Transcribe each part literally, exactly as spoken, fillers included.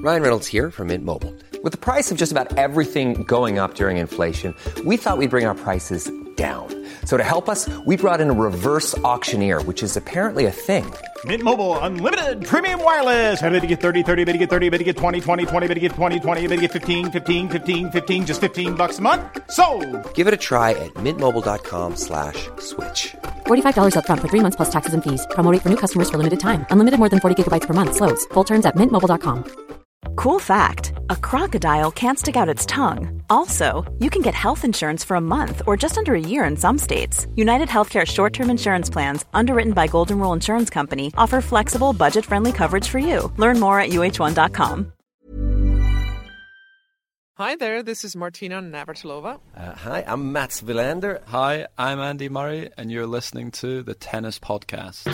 Ryan Reynolds here from Mint Mobile. With the price of just about everything going up during inflation, we thought we'd bring our prices down. So to help us, we brought in a reverse auctioneer, which is apparently a thing. Mint Mobile Unlimited Premium Wireless. How to get thirty, thirty, how to get thirty, how to get twenty, twenty, twenty, how to get twenty, twenty, how to get fifteen, fifteen, fifteen, fifteen, just fifteen bucks a month? Sold! Give it a try at mintmobile.com slash switch. forty-five dollars up front for three months plus taxes and fees. Promo rate for new customers for limited time. Unlimited more than forty gigabytes per month. Slows full terms at mint mobile dot com. Cool fact, a crocodile can't stick out its tongue. Also, you can get health insurance for a month or just under a year in some states. United Healthcare short-term insurance plans, underwritten by Golden Rule Insurance Company, offer flexible, budget-friendly coverage for you. Learn more at U H one dot com. Hi there, this is Martina Navratilova. Uh, hi, I'm Mats Wilander. Hi, I'm Andy Murray, and you're listening to the Tennis Podcast.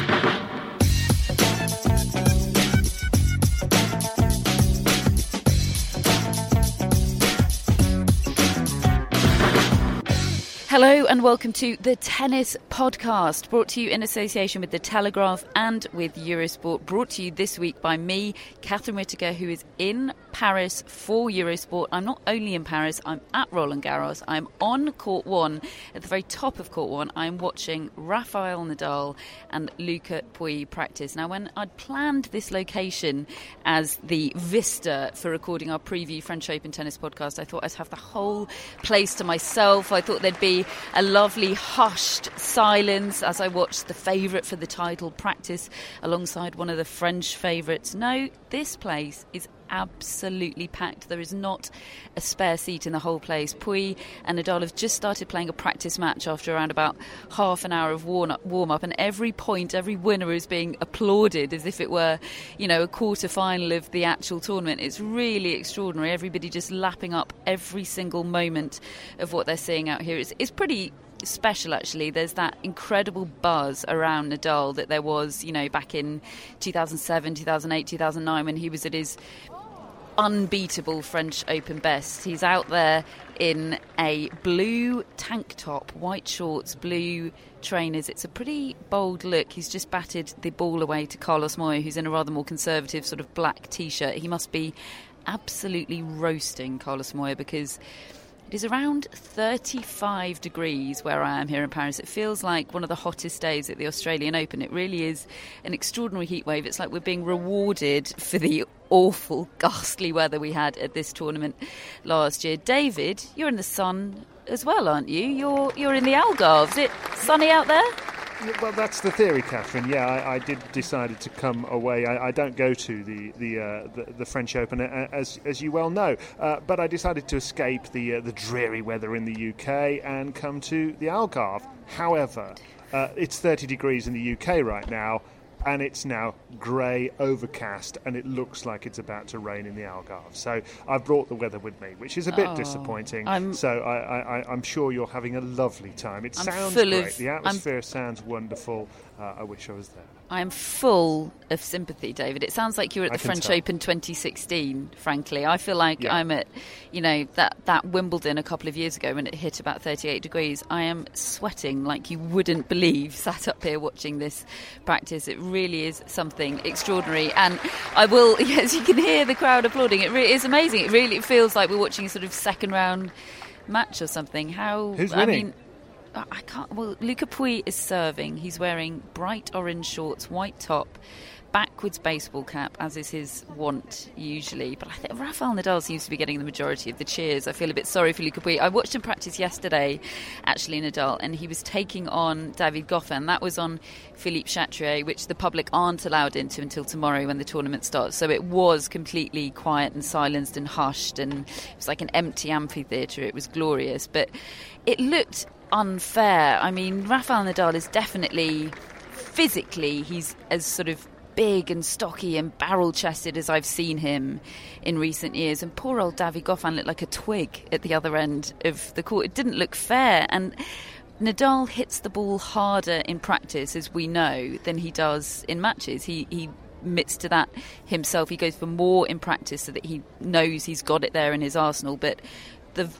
Hello and welcome to the Tennis Podcast, brought to you in association with The Telegraph and with Eurosport, brought to you this week by me, Catherine Whitaker, who is in Paris for Eurosport. I'm not only in Paris, I'm at Roland Garros. I'm on Court one, at the very top of Court one. I'm watching Rafael Nadal and Luca Pouille practice. Now, when I'd planned this location as the vista for recording our preview French Open Tennis Podcast, I thought I'd have the whole place to myself. I thought there'd be a lovely hushed silence as I watched the favourite for the title practice alongside one of the French favourites. No, this place is absolutely packed. There is not a spare seat in the whole place. Pouille and Nadal have just started playing a practice match after around about half an hour of warm-up, and every point, every winner is being applauded as if it were, you know, a quarter-final of the actual tournament. It's really extraordinary. Everybody just lapping up every single moment of what they're seeing out here. It's, it's pretty special, actually. There's that incredible buzz around Nadal that there was, you know, back in two thousand seven, two thousand eight, two thousand nine when he was at his unbeatable French Open best. He's out there in a blue tank top, white shorts, blue trainers. It's a pretty bold look. He's just batted the ball away to Carlos Moya, who's in a rather more conservative sort of black t-shirt. He must be absolutely roasting Carlos Moya, because it is around thirty-five degrees where I am here in Paris. It feels like one of the hottest days at the Australian Open. It really is an extraordinary heat wave. It's like we're being rewarded for the awful, ghastly weather we had at this tournament last year. David, you're in the sun as well, aren't you? You're you're in the Algarve. Is it sunny out there? Well, that's the theory, Catherine. Yeah, I, I did decided to come away. I, I don't go to the the, uh, the the French Open, as as you well know, uh, but I decided to escape the uh, the dreary weather in the U K and come to the Algarve. However, uh, it's thirty degrees in the U K right now, and it's now grey, overcast, and it looks like it's about to rain in the Algarve. So I've brought the weather with me, which is a bit oh, disappointing. I'm, so I, I, I'm sure you're having a lovely time. It I'm sounds great. Of, the atmosphere I'm, sounds wonderful. Uh, I wish I was there. I'm full of sympathy, David. It sounds like you're at the French tell. Open twenty sixteen, frankly. I feel like yeah. I'm at, you know, that, that Wimbledon a couple of years ago when it hit about thirty-eight degrees. I am sweating like you wouldn't believe, sat up here watching this practice. It really is something extraordinary. And I will, yes, you can hear the crowd applauding. It really is amazing. It really feels like we're watching a sort of second round match or something. How, Who's I winning? mean, I can't. Well, Luca Pouille is serving. He's wearing bright orange shorts, white top, backwards baseball cap, as is his wont usually. But I think Rafael Nadal seems to be getting the majority of the cheers. I feel a bit sorry for Luca Pouille. I watched him practice yesterday, actually, Nadal, and he was taking on David Goffin. That was on Philippe Chatrier, which the public aren't allowed into until tomorrow when the tournament starts. So it was completely quiet and silenced and hushed, and it was like an empty amphitheatre. It was glorious, but it looked unfair. I mean, Rafael Nadal is definitely, physically, he's as sort of big and stocky and barrel-chested as I've seen him in recent years. And poor old David Goffin looked like a twig at the other end of the court. It didn't look fair. And Nadal hits the ball harder in practice, as we know, than he does in matches. He he admits to that himself. He goes for more in practice so that he knows he's got it there in his arsenal. But the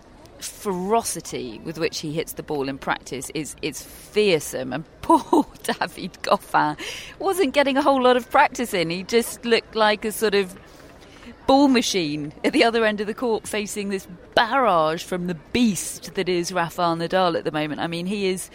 ferocity with which he hits the ball in practice is is fearsome, and poor David Goffin wasn't getting a whole lot of practice in. He just looked like a sort of ball machine at the other end of the court, facing this barrage from the beast that is Rafael Nadal at the moment. I mean, he is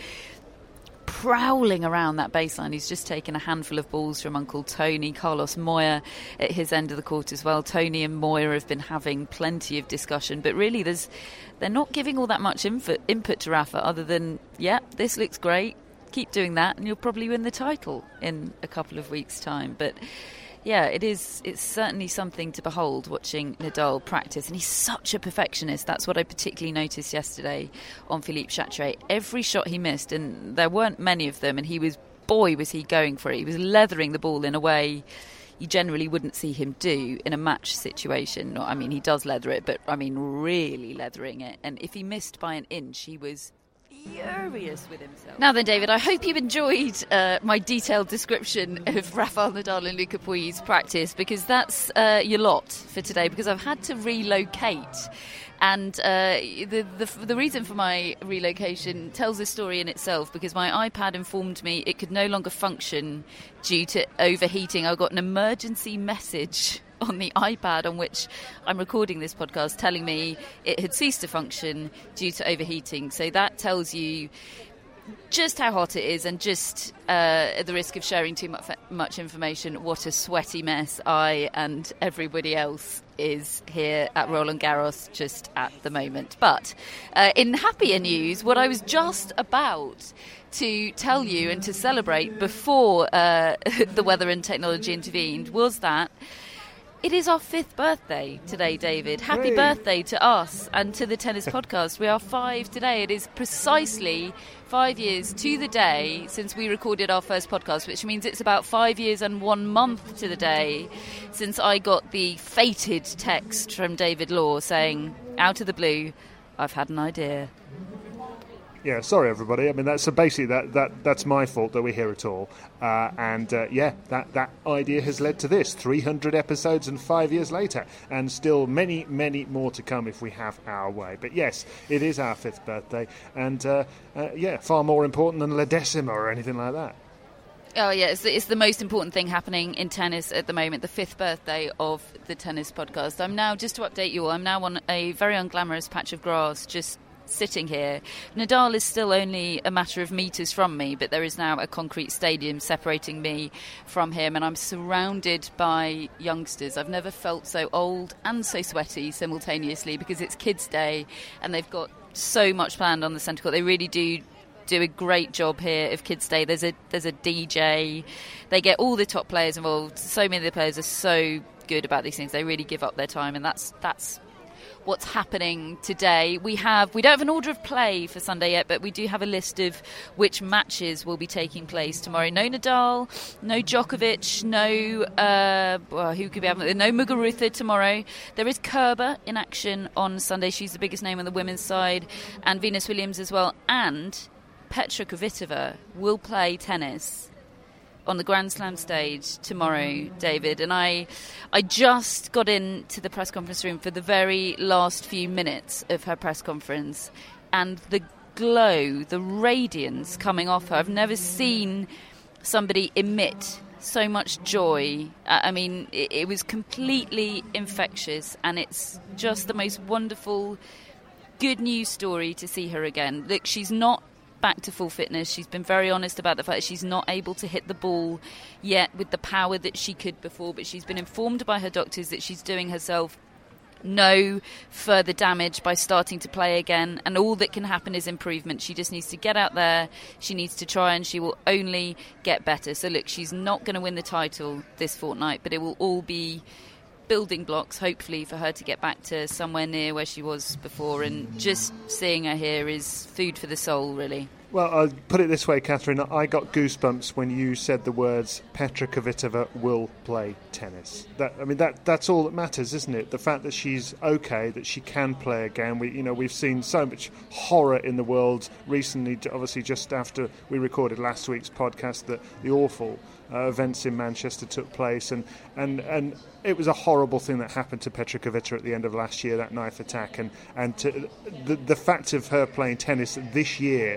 prowling around that baseline. He's just taken a handful of balls from Uncle Tony. Carlos Moya at his end of the court as well. Tony and Moya have been having plenty of discussion, but really there's they're not giving all that much input, input to Rafa other than, yeah, this looks great, keep doing that and you'll probably win the title in a couple of weeks' time. But yeah, it is. It's certainly something to behold watching Nadal practice, and he's such a perfectionist. That's what I particularly noticed yesterday on Philippe Chatrier. Every shot he missed, and there weren't many of them, and he was, boy, was he going for it. He was leathering the ball in a way you generally wouldn't see him do in a match situation. I mean, he does leather it, but I mean, really leathering it. And if he missed by an inch, he was furious with himself. Now then, David, I hope you've enjoyed uh, my detailed description of Rafael Nadal and Luca Pouille's practice, because that's uh, your lot for today, because I've had to relocate. And uh, the, the the reason for my relocation tells a story in itself, because my iPad informed me it could no longer function due to overheating. I got an emergency message on the iPad on which I'm recording this podcast telling me it had ceased to function due to overheating. So that tells you just how hot it is, and just uh, at the risk of sharing too much, much information, what a sweaty mess I and everybody else is here at Roland Garros just at the moment. But uh, in happier news, what I was just about to tell you and to celebrate before uh, the weather and technology intervened was that it is our fifth birthday today, David. Happy hey. birthday to us and to the Tennis Podcast. We are five today. It is precisely five years to the day since we recorded our first podcast, which means it's about five years and one month to the day since I got the fated text from David Law saying, out of the blue, I've had an idea. Yeah, sorry everybody. I mean, that's so basically that, that that's my fault that we're here at all. Uh, and uh, yeah, that that idea has led to this three hundred episodes and five years later, and still many many more to come if we have our way. But yes, it is our fifth birthday, and uh, uh, yeah, far more important than La Decima or anything like that. Oh yeah, it's the, it's the most important thing happening in tennis at the moment, the fifth birthday of the Tennis Podcast. I'm now, just to update you all, I'm now on a very unglamorous patch of grass, just sitting here. Nadal is still only a matter of metres from me, but there is now a concrete stadium separating me from him, and I'm surrounded by youngsters. I've never felt so old and so sweaty simultaneously, because it's Kids' Day and they've got so much planned on the centre court. They really do do a great job here of Kids' Day. There's a there's a D J. They get all the top players involved. So many of the players are so good about these things. They really give up their time, and that's that's what's happening today. We have we don't have an order of play for Sunday yet, but we do have a list of which matches will be taking place tomorrow. No Nadal, no Djokovic, no uh, well, who could be having no Muguruza tomorrow. There is Kerber in action on Sunday. She's the biggest name on the women's side, and Venus Williams as well. And Petra Kvitova will play tennis on the Grand Slam stage tomorrow, David. And I I just got into the press conference room for the very last few minutes of her press conference, and the glow, the radiance coming off her. I've never seen somebody emit so much joy. I mean, it, it was completely infectious, and it's just the most wonderful, good news story to see her again. Look, she's not back to full fitness. She's been very honest about the fact that she's not able to hit the ball yet with the power that she could before, but she's been informed by her doctors that she's doing herself no further damage by starting to play again, and all that can happen is improvement. She just needs to get out there, she needs to try, and she will only get better. So look, she's not going to win the title this fortnight, but it will all be building blocks, hopefully, for her to get back to somewhere near where she was before. And just seeing her here is food for the soul, really. Well, I'll put it this way, Catherine. I got goosebumps when you said the words Petra Kvitova will play tennis. That I mean, that that's all that matters, isn't it? The fact that she's okay, that she can play again. We, you know, we've seen so much horror in the world recently. Obviously, just after we recorded last week's podcast, that the awful uh, events in Manchester took place, and and and. It was a horrible thing that happened to Petra Kvitova at the end of last year, that knife attack, and and to, the the fact of her playing tennis this year is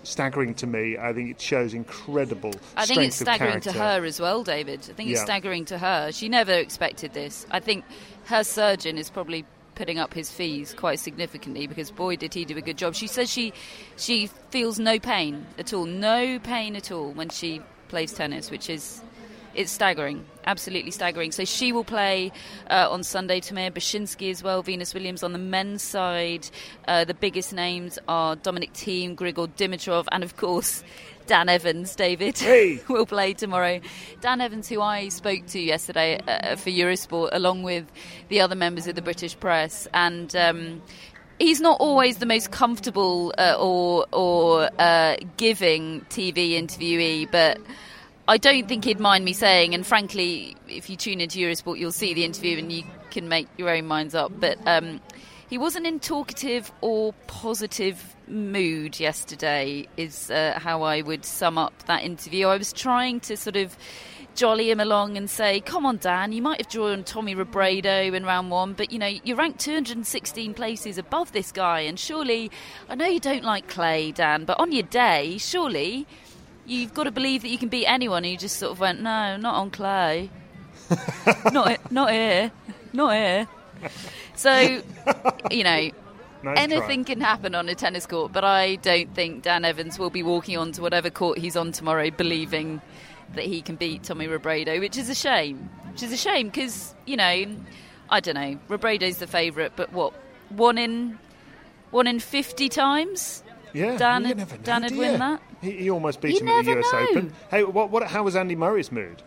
staggering to me. I think it shows incredible I think strength it's staggering of to character. her as well, David. I think it's Yeah. staggering to her. She never expected this. I think her surgeon is probably putting up his fees quite significantly, because boy did he do a good job. She says she she feels no pain at all, no pain at all when she plays tennis, which is it's staggering, absolutely staggering. So she will play uh, on Sunday. Tamir Bashinsky as well, Venus Williams on the men's side. Uh, the biggest names are Dominic Thiem, Grigor Dimitrov, and of course Dan Evans, David, hey. will play tomorrow. Dan Evans, who I spoke to yesterday uh, for Eurosport, along with the other members of the British press, and um, he's not always the most comfortable uh, or or uh, giving T V interviewee, but I don't think he'd mind me saying, and frankly, if you tune into Eurosport, you'll see the interview and you can make your own minds up, but um, he wasn't in talkative or positive mood yesterday, is uh, how I would sum up that interview. I was trying to sort of jolly him along and say, come on, Dan, you might have drawn Tommy Robredo in round one, but, you know, you're ranked two hundred sixteen places above this guy, and surely, I know you don't like clay, Dan, but on your day, surely you've got to believe that you can beat anyone. And you just sort of went, no, not on clay. not, not here. Not here. So, you know, Nice anything try. can happen on a tennis court, but I don't think Dan Evans will be walking on to whatever court he's on tomorrow believing that he can beat Tommy Robredo, which is a shame. Which is a shame because, you know, I don't know, Robredo's the favourite, but what, one in one in fifty times? Yeah, Dan, you never know, Dan would do win you? that? He, he almost beat You him at the never U S know. Open. Hey, what, what, how was Andy Murray's mood?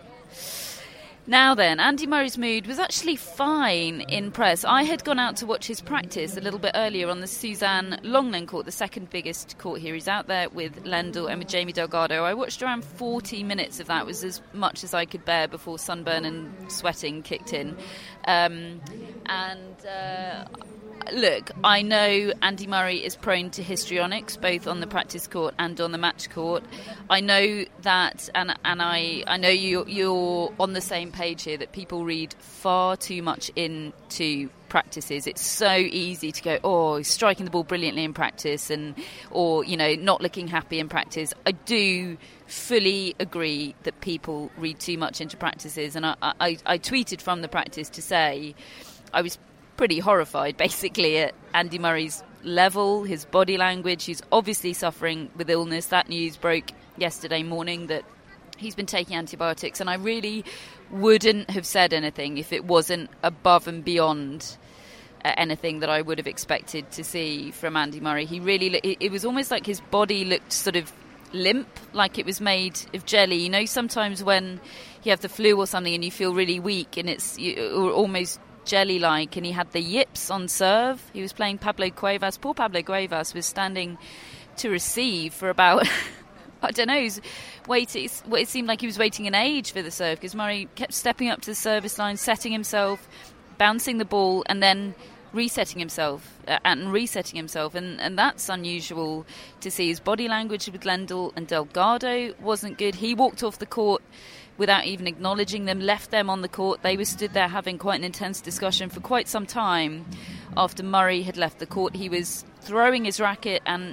Now then, Andy Murray's mood was actually fine in press. I had gone out to watch his practice a little bit earlier on the Suzanne Lenglen court, the second biggest court here. He's out there with Lendl and with Jamie Delgado. I watched around forty minutes of that. It was as much as I could bear before sunburn and sweating kicked in. Um, and... Uh, Look, I know Andy Murray is prone to histrionics, both on the practice court and on the match court. I know that, and and I, I know you, you're on the same page here, that people read far too much into practices. It's so easy to go, oh, he's striking the ball brilliantly in practice, and or, you know, not looking happy in practice. I do fully agree that people read too much into practices, and I, I, I tweeted from the practice to say I was pretty horrified basically at Andy Murray's level, his body language. He's obviously suffering with illness. That news broke yesterday morning that he's been taking antibiotics, and I really wouldn't have said anything if it wasn't above and beyond uh, anything that I would have expected to see from Andy Murray. He really, it, it was almost like his body looked sort of limp, like it was made of jelly. You know, sometimes when you have the flu or something and you feel really weak and it's you, or almost jelly-like, and he had the yips on serve. He was playing Pablo Cuevas. Poor Pablo Cuevas was standing to receive for about, I don't know, he was waiting, it seemed like he was waiting an age for the serve, because Murray kept stepping up to the service line, setting himself, bouncing the ball, and then resetting himself uh, and resetting himself, and, and that's unusual to see. His body language with Lendl and Delgado wasn't good. He walked off the court without even acknowledging them, left them on the court. They were stood there having quite an intense discussion for quite some time after Murray had left the court. He was throwing his racket, and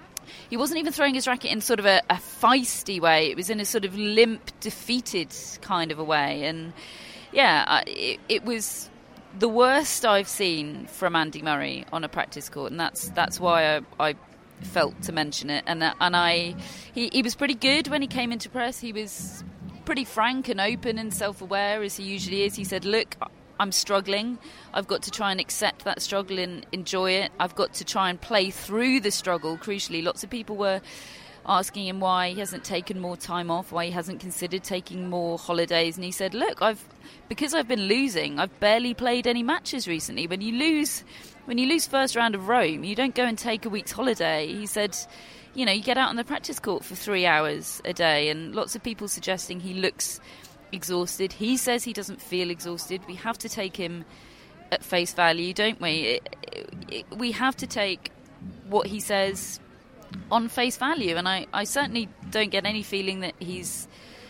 he wasn't even throwing his racket in sort of a, a feisty way. It was in a sort of limp, defeated kind of a way. And yeah, it, it was the worst I've seen from Andy Murray on a practice court, and that's that's why I, I felt to mention it. And and I he, he was pretty good when he came into press. He was pretty frank and open and self-aware, as he usually is. He said, look, I'm struggling. I've got to try and accept that struggle and enjoy it. I've got to try and play through the struggle. Crucially, lots of people were asking him why he hasn't taken more time off, why he hasn't considered taking more holidays. And he said, look, I've because I've been losing, I've barely played any matches recently. When you lose, when you lose first round of Rome, you don't go and take a week's holiday. He said, you know, you get out on the practice court for three hours a day, and lots of people suggesting he looks exhausted. He says he doesn't feel exhausted. We have to take him at face value, don't we? It, it, it, we have to take what he says on face value, and I, I certainly don't get any feeling that he's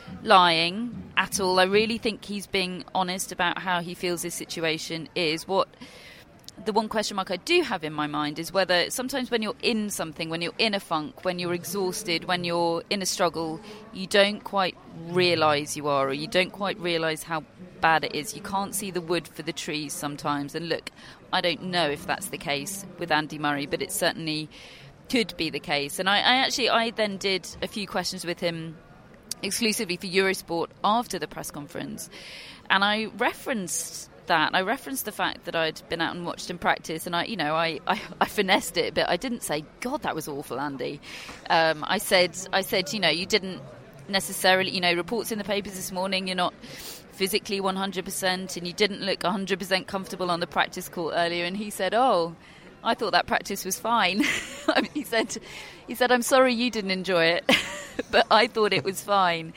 lying at all. I really think he's being honest about how he feels his situation is. What the one question mark I do have in my mind is whether sometimes when you're in something, when you're in a funk, when you're exhausted, when you're in a struggle, you don't quite realise you are, or you don't quite realise how bad it is. You can't see the wood for the trees sometimes. And look, I don't know if that's the case with Andy Murray, but it certainly could be the case. And I, I actually, I then did a few questions with him exclusively for Eurosport after the press conference. And I referenced that. I referenced the fact that I'd been out and watched him practice, and I, you know, I, I, I finessed it, but I didn't say, God, that was awful, Andy. Um, I said, I said, you know, you didn't necessarily, you know, reports in the papers this morning, you're not physically one hundred percent, and you didn't look one hundred percent comfortable on the practice court earlier. And he said, oh, I thought that practice was fine. I mean, he said, he said, I'm sorry you didn't enjoy it, but I thought it was fine.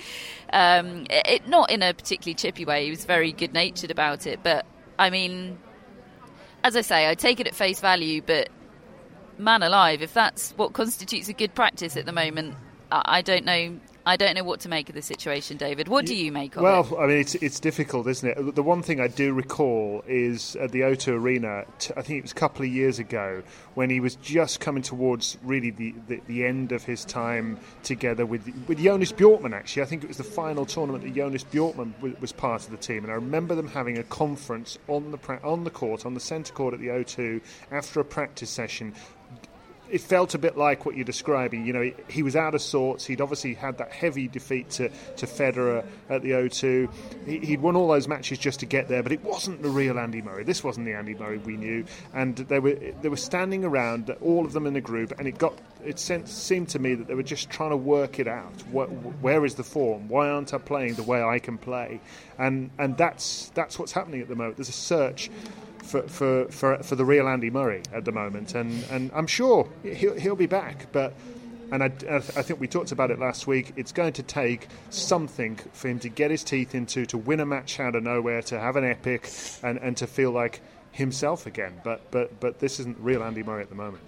Um, it, not in a particularly chippy way. He was very good-natured about it. But, I mean, as I say, I take it at face value, but man alive, if that's what constitutes a good practice at the moment, I, I don't know... I don't know what to make of the situation, David. What do you make of well, it? Well, I mean, it's it's difficult, isn't it? The one thing I do recall is at the O two Arena, t- I think it was a couple of years ago, when he was just coming towards really the, the, the end of his time together with with Jonas Bjorkman, actually. I think it was the final tournament that Jonas Bjorkman w- was part of the team. And I remember them having a conference on the pra- on the court, on the centre court at the O two, after a practice session. It felt a bit like what you're describing. You know, he, he was out of sorts. He'd obviously had that heavy defeat to, to Federer at the O two. He, he'd won all those matches just to get there, but it wasn't the real Andy Murray. This wasn't the Andy Murray we knew. And they were they were standing around, all of them in a group, and it got it seemed to me that they were just trying to work it out. What, where is the form? Why aren't I playing the way I can play? And and that's that's what's happening at the moment. There's a search For, for for for the real Andy Murray at the moment, and, and I'm sure he'll he'll be back. But and I, I think we talked about it last week. It's going to take something for him to get his teeth into, to win a match out of nowhere, to have an epic, and, and to feel like himself again. But but but this isn't real Andy Murray at the moment.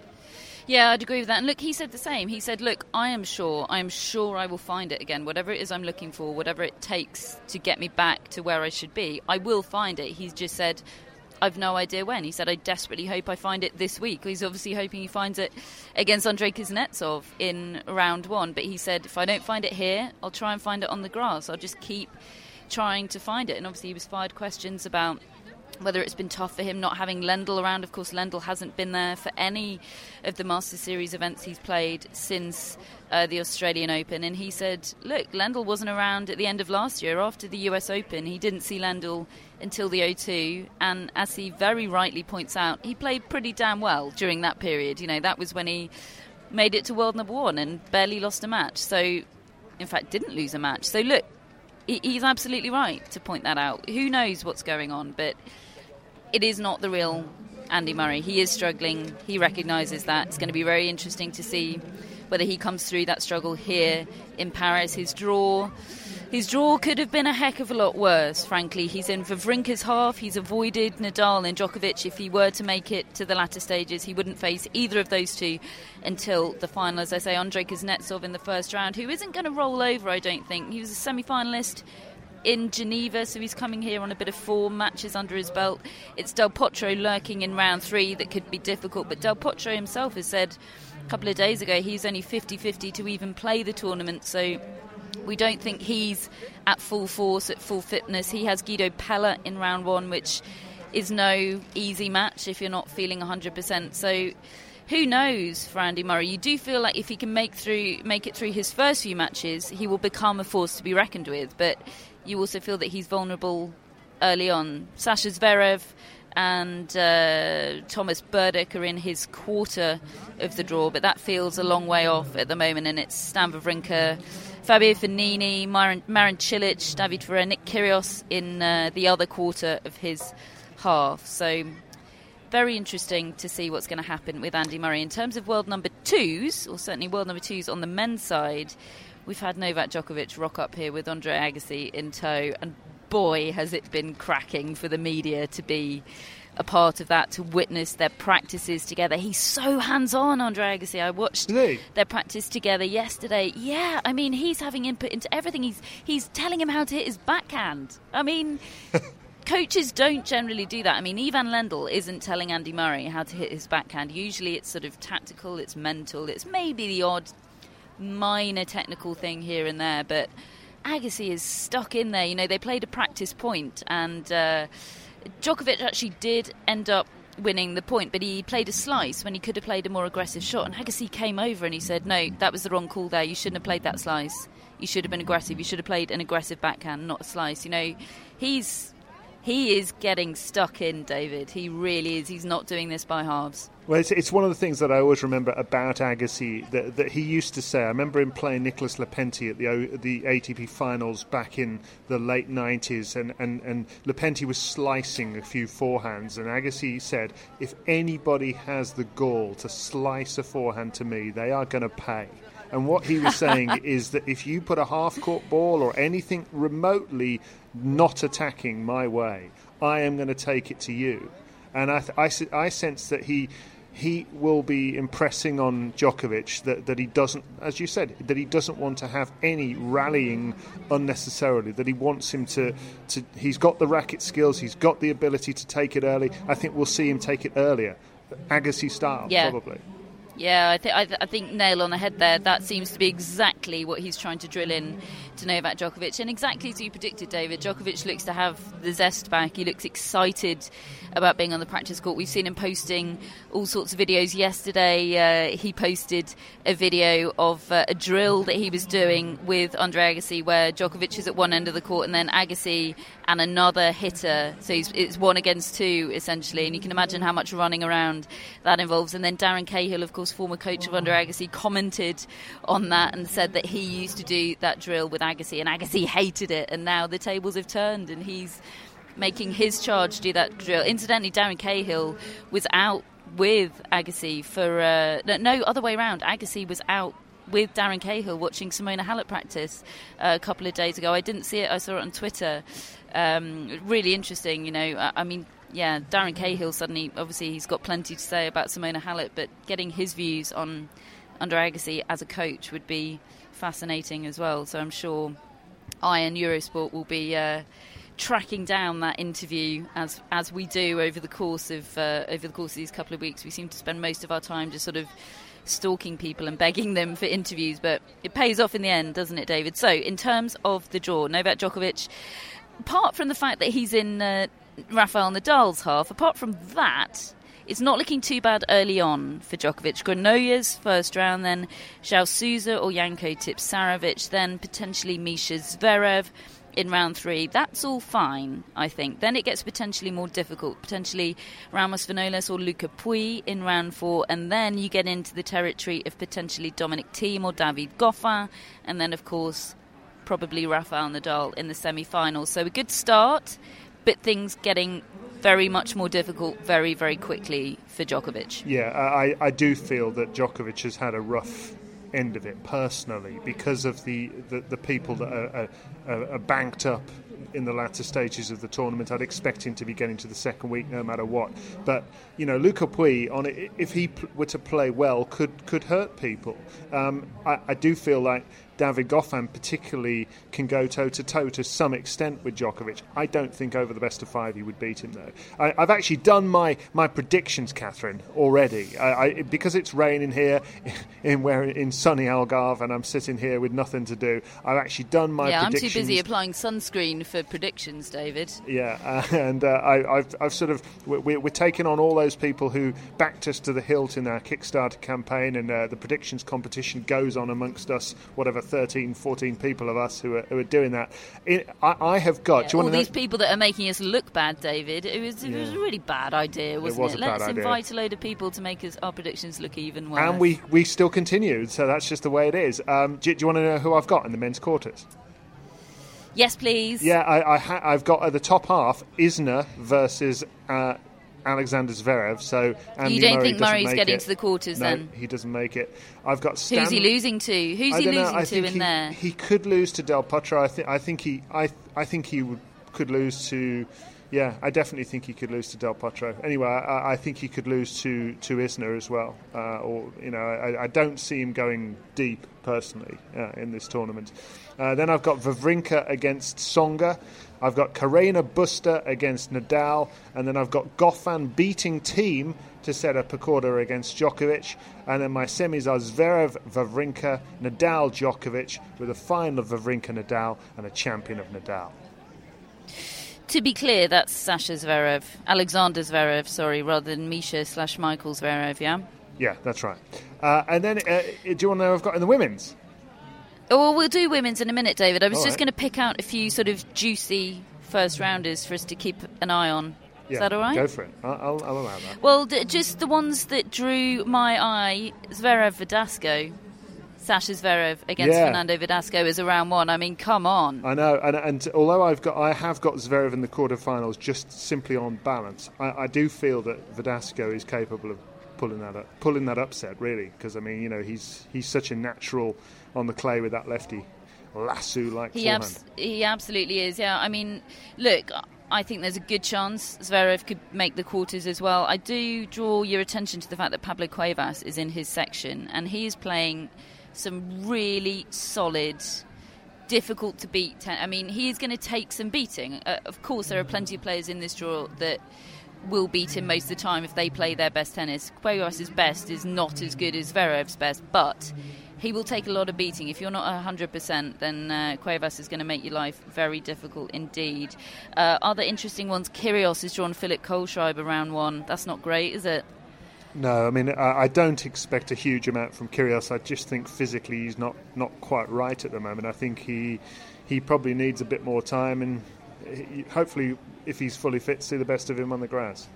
Yeah, I'd agree with that. And look, he said the same. He said, look, I am sure, I am sure I will find it again. Whatever it is I'm looking for, whatever it takes to get me back to where I should be, I will find it. He's just said, I've no idea when. He said, I desperately hope I find it this week. He's obviously hoping he finds it against Andrei Kuznetsov in round one. But he said, if I don't find it here, I'll try and find it on the grass. I'll just keep trying to find it. And obviously he was fired questions about whether it's been tough for him not having Lendl around. Of course, Lendl hasn't been there for any of the Masters Series events he's played since uh, the Australian Open. And he said, look, Lendl wasn't around at the end of last year after the U S Open. He didn't see Lendl until the O two. And as he very rightly points out, he played pretty damn well during that period. You know, that was when he made it to world number one and barely lost a match. So, in fact, didn't lose a match. So, look, he's absolutely right to point that out. Who knows what's going on, but it is not the real Andy Murray. He is struggling. He recognises that. It's going to be very interesting to see whether he comes through that struggle here in Paris. His draw, his draw could have been a heck of a lot worse, frankly. He's in Wawrinka's half. He's avoided Nadal and Djokovic. If he were to make it to the latter stages, he wouldn't face either of those two until the final. As I say, Andrei Kuznetsov in the first round, who isn't going to roll over, I don't think. He was a semi-finalist in Geneva, so he's coming here on a bit of form, matches under his belt. It's Del Potro lurking in round three that could be difficult, but Del Potro himself has said a couple of days ago he's only fifty-fifty to even play the tournament, so we don't think he's at full force, at full fitness. He has Guido Pella in round one, which is no easy match if you're not feeling one hundred percent. So who knows for Andy Murray? You do feel like if he can make through, make it through his first few matches, he will become a force to be reckoned with, but you also feel that he's vulnerable early on. Sasha Zverev and uh, Thomas Berdych are in his quarter of the draw, but that feels a long way off at the moment, and it's Stan Wawrinka, Fabio Fognini, Marin, Marin Cilic, David Ferrer, Nick Kyrgios in uh, the other quarter of his half. So very interesting to see what's going to happen with Andy Murray. In terms of world number twos, or certainly world number twos on the men's side, we've had Novak Djokovic rock up here with Andre Agassi in tow, and boy, has it been cracking for the media to be a part of that, to witness their practices together. He's so hands-on, Andre Agassi. I watched their practice together yesterday. Yeah, I mean, he's having input into everything. He's he's telling him how to hit his backhand. I mean, coaches don't generally do that. I mean, Ivan Lendl isn't telling Andy Murray how to hit his backhand. Usually it's sort of tactical, it's mental, it's maybe the odd minor technical thing here and there, but Agassi is stuck in there. You know, they played a practice point, and uh, Djokovic actually did end up winning the point, but he played a slice when he could have played a more aggressive shot, and Agassi came over and he said, no, that was the wrong call there, you shouldn't have played that slice, you should have been aggressive, you should have played an aggressive backhand, not a slice. You know, he's he is getting stuck in, David. He really is. He's not doing this by halves. Well, it's, it's one of the things that I always remember about Agassi that, that he used to say. I remember him playing Nicolas Lepenti at the o, the A T P finals back in the late nineties, and, and, and Lepenti was slicing a few forehands, and Agassi said, if anybody has the gall to slice a forehand to me, they are going to pay. And what he was saying is that if you put a half-court ball or anything remotely not attacking my way, I am going to take it to you. And I, th- I, I sense that he he will be impressing on Djokovic that, that he doesn't, as you said, that he doesn't want to have any rallying unnecessarily, that he wants him to, to he's got the racket skills, he's got the ability to take it early. I think we'll see him take it earlier, Agassi style, yeah. probably. Yeah, I, th- I, th- I think nail on the head there. That seems to be exactly what he's trying to drill in to Novak Djokovic. And exactly as you predicted, David, Djokovic looks to have the zest back. He looks excited about being on the practice court. We've seen him posting all sorts of videos. Yesterday, uh, he posted a video of uh, a drill that he was doing with Andre Agassi, where Djokovic is at one end of the court and then Agassi and another hitter. So he's, it's one against two, essentially. And you can imagine how much running around that involves. And then Darren Cahill, of course, former coach of Andre Agassi, commented on that and said that he used to do that drill with Agassi, and Agassi hated it, and now the tables have turned and he's making his charge do that drill. Incidentally, Darren Cahill was out with Agassi for uh, no, no other way around. Agassi was out with Darren Cahill watching Simona Halep practice uh, a couple of days ago. I didn't see it, I saw it on Twitter. Um, really interesting, you know. I, I mean, yeah, Darren Cahill suddenly, obviously he's got plenty to say about Simona Halep, but getting his views on Andre Agassi as a coach would be fascinating as well. So I'm sure I and Eurosport will be uh, tracking down that interview as as we do over the course of uh, over the course of these couple of weeks. We seem to spend most of our time just sort of stalking people and begging them for interviews, but it pays off in the end, doesn't it, David? So in terms of the draw, Novak Djokovic, apart from the fact that he's in uh, Rafael Nadal's half, apart from that, it's not looking too bad early on for Djokovic. Granollers first round, then João Sousa or Janko Tipsarevic, then potentially Misha Zverev in round three. That's all fine, I think. Then it gets potentially more difficult. Potentially Ramos Vinolas or Luca Pouille in round four, and then you get into the territory of potentially Dominic Thiem or David Goffin, and then, of course, probably Rafael Nadal in the semi-finals. So a good start, but things getting very much more difficult very, very quickly for Djokovic. Yeah, I, I do feel that Djokovic has had a rough end of it personally because of the, the, the people that are, are, are banked up in the latter stages of the tournament. I'd expect him to be getting to the second week no matter what. But, you know, Luca Pouille, on it, if he pl- were to play well, could could hurt people. Um, I, I do feel like David Goffin particularly can go toe-to-toe to some extent with Djokovic. I don't think over the best of five he would beat him, though. I, I've actually done my, my predictions, Catherine, already. I, I, because it's raining here in where in sunny Algarve and I'm sitting here with nothing to do, I've actually done my yeah, predictions. Yeah, I'm too busy applying sunscreen for predictions, David. Yeah, uh, and uh, I, I've, I've sort of... We're, we're taking on all those people who backed us to the hilt in our Kickstarter campaign, and uh, the predictions competition goes on amongst us, whatever, thirteen, fourteen people of us who are, who are doing that. It, I, I have got... Yeah, do you all want to these know? people that are making us look bad, David. It was, it Yeah. was a really bad idea, wasn't It was it? a bad Let's idea. invite a load of people to make us our predictions look even worse. And we, we still continue, so that's just the way it is. Um, do, do you want to know who I've got in the men's quarters? Yes, please. Yeah, I, I ha- I've got at the top half Isner versus uh, Alexander Zverev. So Andy you don't Murray think doesn't Murray's make getting it. to the quarters no, then? he doesn't make it. I've got Stan- Who's he losing to? Who's I he don't know. losing I to think in he, there? He could lose to Del Potro. I think. I think he. I. I think he would, could lose to. Yeah, I definitely think he could lose to Del Potro. Anyway, I, I think he could lose to, to Isner as well. Uh, or you know, I, I don't see him going deep personally uh, in this tournament. Uh, then I've got Wawrinka against Tsonga. I've got Carreño Busta against Nadal, and then I've got Goffin beating Thiem to set up a quarter against Djokovic, and then my semis are Zverev, Wawrinka, Nadal, Djokovic, with a final of Wawrinka, Nadal, and a champion of Nadal. To be clear, that's Sasha Zverev, Alexander Zverev, sorry, rather than Misha slash Michael Zverev, yeah? Yeah, that's right. Uh, and then, uh, do you want to know who I've got in the women's? Oh, well, we'll do women's in a minute, David. I was All just right. going to pick out a few sort of juicy first rounders for us to keep an eye on. Is Yeah, that all right? Go for it. I'll, I'll, I'll allow that. Well, d- just the ones that drew my eye, Zverev Verdasco. Sasha Zverev against Yeah. Fernando Verdasco as a round one. I mean, come on. I know, and, and although I've got, I have got Zverev in the quarterfinals just simply on balance. I, I do feel that Verdasco is capable of pulling that up, pulling that upset, really, because I mean, you know, he's he's such a natural on the clay with that lefty lasso-like He, forehand. abs- he absolutely is, yeah. I mean, look, I think there's a good chance Zverev could make the quarters as well. I do draw your attention to the fact that Pablo Cuevas is in his section, and he is playing some really solid, difficult to beat. Ten- I mean, he is going to take some beating. Uh, of course, there are plenty of players in this draw that will beat him most of the time if they play their best tennis. Cuevas' best is not as good as Zverev's best, but he will take a lot of beating. If you're not one hundred percent, then uh, Cuevas is going to make your life very difficult indeed. Uh, other interesting ones, Kyrgios has drawn Philip Kohlschreiber round one. That's not great, is it? No, I mean, I, I don't expect a huge amount from Kyrgios. I just think physically he's not, not quite right at the moment. I think he he probably needs a bit more time, and he, hopefully, if he's fully fit, see the best of him on the grass.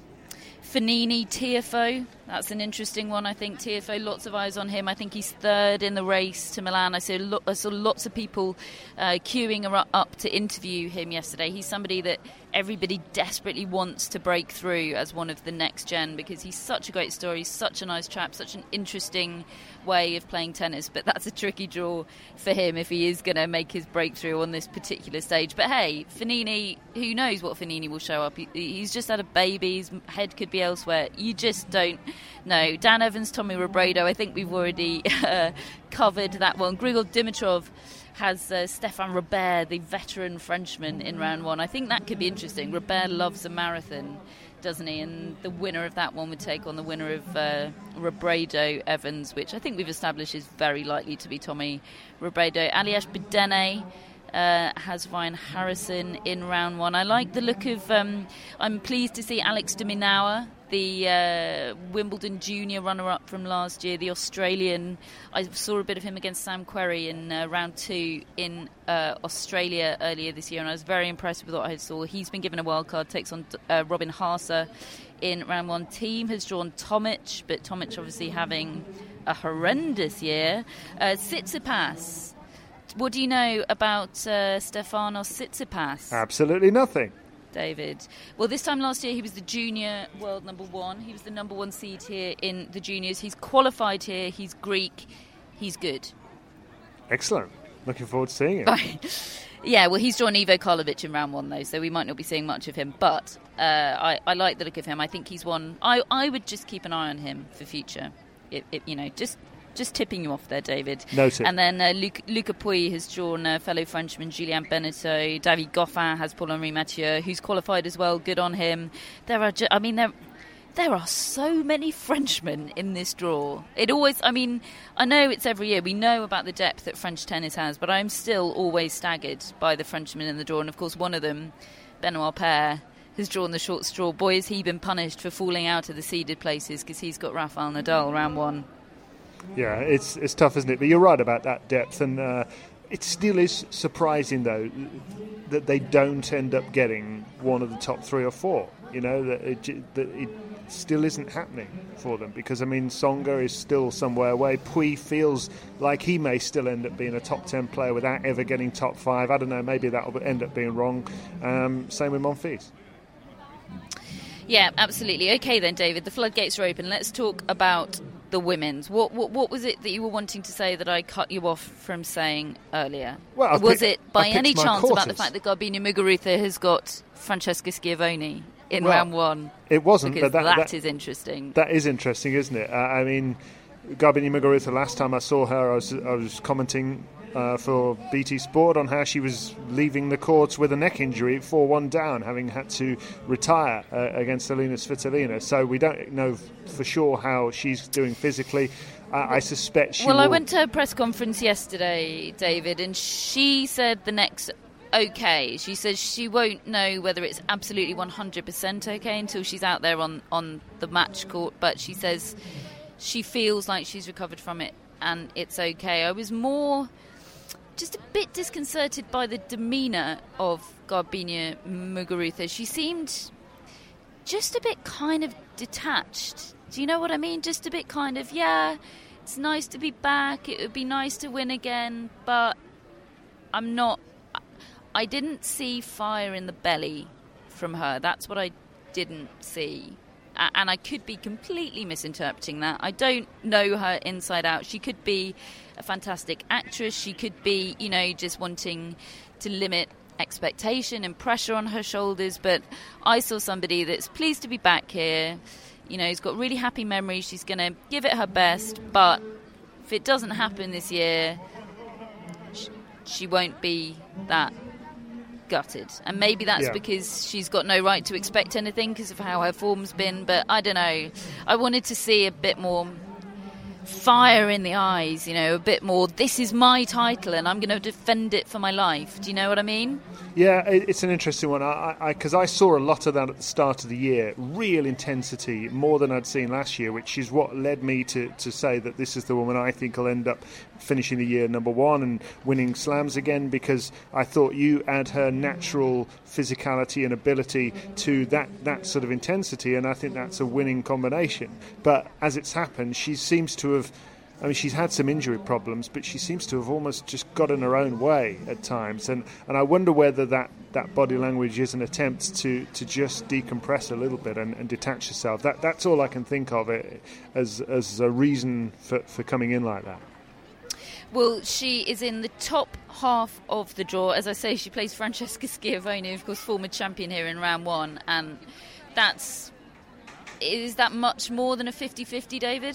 Fognini, Tiafoe, that's an interesting one, I think. Tiafoe, lots of eyes on him. I think he's third in the race to Milan. I saw, lo- I saw lots of people uh, queuing up to interview him yesterday. He's somebody that everybody desperately wants to break through as one of the next gen, because he's such a great story, such a nice chap, such an interesting way of playing tennis. But that's a tricky draw for him if he is going to make his breakthrough on this particular stage. But hey, Fognini, who knows what Fognini will show up? He, he's just had a baby, his head could be elsewhere. You just don't know. Dan Evans, Tommy Robredo, I think we've already uh, covered that one. Grigor Dimitrov has uh, Stéphane Robert, the veteran Frenchman, in round one. I think that could be interesting. Robert loves a marathon, doesn't he? And the winner of that one would take on the winner of uh, Robredo Evans, which I think we've established is very likely to be Tommy Robredo. Aliash Bedene uh, has Ryan Harrison in round one. I like the look of... Um, I'm pleased to see Alex de Minaur, the uh, Wimbledon junior runner-up from last year, the Australian. I saw a bit of him against Sam Querrey in uh, round two in uh, Australia earlier this year, and I was very impressed with what I saw. He's been given a wild card, takes on uh, Robin Haase in round one. Team has drawn Tomic, but Tomic obviously having a horrendous year. Uh, Tsitsipas. What do you know about uh, Stefanos Tsitsipas? Absolutely nothing. David. Well, this time last year he was the junior world number one. He was the number one seed here in the juniors. He's qualified here. He's Greek. He's good. Excellent. Looking forward to seeing him. Yeah, well, he's drawn Ivo Karlovic in round one, though, so we might not be seeing much of him. But uh, I, I like the look of him. I think he's one. I, I would just keep an eye on him for future. It, it, you know, just... Just tipping you off there, David. Noted. And then uh, Luc, Luca Pouille has drawn uh, fellow Frenchman Julien Benneteau. David Goffin has Paul-Henri Mathieu, who's qualified as well. Good on him. There are, ju- I mean, there, there are so many Frenchmen in this draw. It always, I mean, I know it's every year. We know about the depth that French tennis has, but I'm still always staggered by the Frenchmen in the draw. And of course, one of them, Benoit Paire, has drawn the short straw. Boy, has he been punished for falling out of the seeded places, because he's got Rafael Nadal round one. Yeah, it's it's tough, isn't it? But you're right about that depth, and uh, it still is surprising, though, that they don't end up getting one of the top three or four. You know, that it, that it still isn't happening for them, because, I mean, Tsonga is still somewhere away. Pouille feels like he may still end up being a top ten player without ever getting top five. I don't know, maybe that will end up being wrong. Um, same with Monfils. Yeah, absolutely. Okay then, David, the floodgates are open. Let's talk about the women's. What, what what was it that you were wanting to say that I cut you off from saying earlier? Well, I've was picked, it by I've any picked my chance quarters. about the fact that Garbiñe Muguruza has got Francesca Schiavone in well, round one? It wasn't, because but that, that that is interesting. That is interesting, isn't it? Uh, I mean, Garbiñe Muguruza, last time I saw her, I was I was commenting uh, for B T Sport on how she was leaving the courts with a neck injury, four one down, having had to retire uh, against Alina Svitolina. So we don't know for sure how she's doing physically. Uh, I suspect she Well, will... I went to her press conference yesterday, David, and she said the neck's okay. She says she won't know whether it's absolutely one hundred percent okay until she's out there on, on the match court, but she says she feels like she's recovered from it and it's okay. I was more just a bit disconcerted by the demeanour of Garbiñe Muguruza. She seemed just a bit kind of detached. Do you know what I mean? Just a bit kind of, yeah, it's nice to be back, it would be nice to win again, but I'm not... I didn't see fire in the belly from her. That's what I didn't see. And I could be completely misinterpreting that. I don't know her inside out. She could be a fantastic actress. She could be, you know, just wanting to limit expectation and pressure on her shoulders. But I saw somebody that's pleased to be back here. You know, has got really happy memories. She's going to give it her best. But if it doesn't happen this year, she won't be that gutted. And maybe that's yeah. because she's got no right to expect anything because of how her form's been. But I don't know. I wanted to see a bit more fire in the eyes, you know, a bit more, this is my title and I'm going to defend it for my life. Do you know what I mean? Yeah, it's an interesting one. I because I, I saw a lot of that at the start of the year, real intensity, more than I'd seen last year, which is what led me to, to say that this is the woman I think will end up finishing the year number one and winning slams again, because I thought you add her natural physicality and ability to that, that sort of intensity, and I think that's a winning combination. But as it's happened, she seems to have I mean, she's had some injury problems, but she seems to have almost just got in her own way at times. And, and I wonder whether that, that body language is an attempt to, to just decompress a little bit and, and detach herself. That That's all I can think of it as, as a reason for, for coming in like that. Well, she is in the top half of the draw. As I say, she plays Francesca Schiavone, of course, former champion here in round one. And that's... Is that much more than a fifty-fifty, David?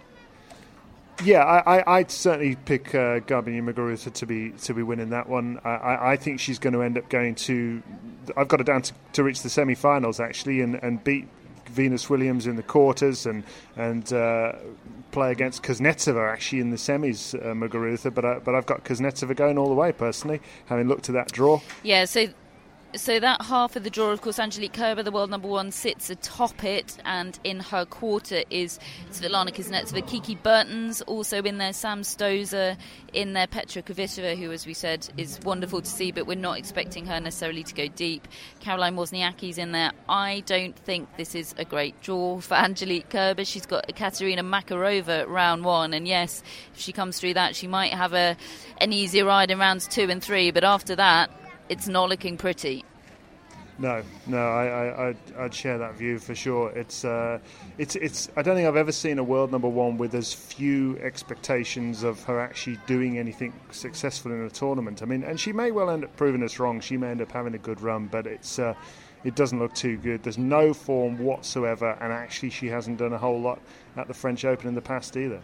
Yeah, I, I, I'd certainly pick uh, Garbiñe Muguruza to be to be winning that one. I, I think she's going to end up going to... I've got her down to, to reach the semi-finals, actually, and, and beat Venus Williams in the quarters and and uh, play against Kuznetsova, actually, in the semis, uh, Muguruza. But, I, but I've got Kuznetsova going all the way, personally, having looked at that draw. Yeah, so... So that half of the draw, of course, Angelique Kerber, the world number one, sits atop it, and in her quarter is Svetlana Kuznetsova, Kiki Bertens also in there, Sam Stosur in there, Petra Kvitova, who, as we said, is wonderful to see, but we're not expecting her necessarily to go deep. Caroline Wozniacki's in there. I don't think this is a great draw for Angelique Kerber. She's got Katerina Makarova round one, and yes, if she comes through that, she might have a an easier ride in rounds two and three, but after that, it's not looking pretty. No, no, I, I, I'd, I'd share that view for sure. It's, uh, it's, it's. I don't think I've ever seen a world number one with as few expectations of her actually doing anything successful in a tournament. I mean, and she may well end up proving us wrong. She may end up having a good run, but it's, uh, it doesn't look too good. There's no form whatsoever, and actually, she hasn't done a whole lot at the French Open in the past either.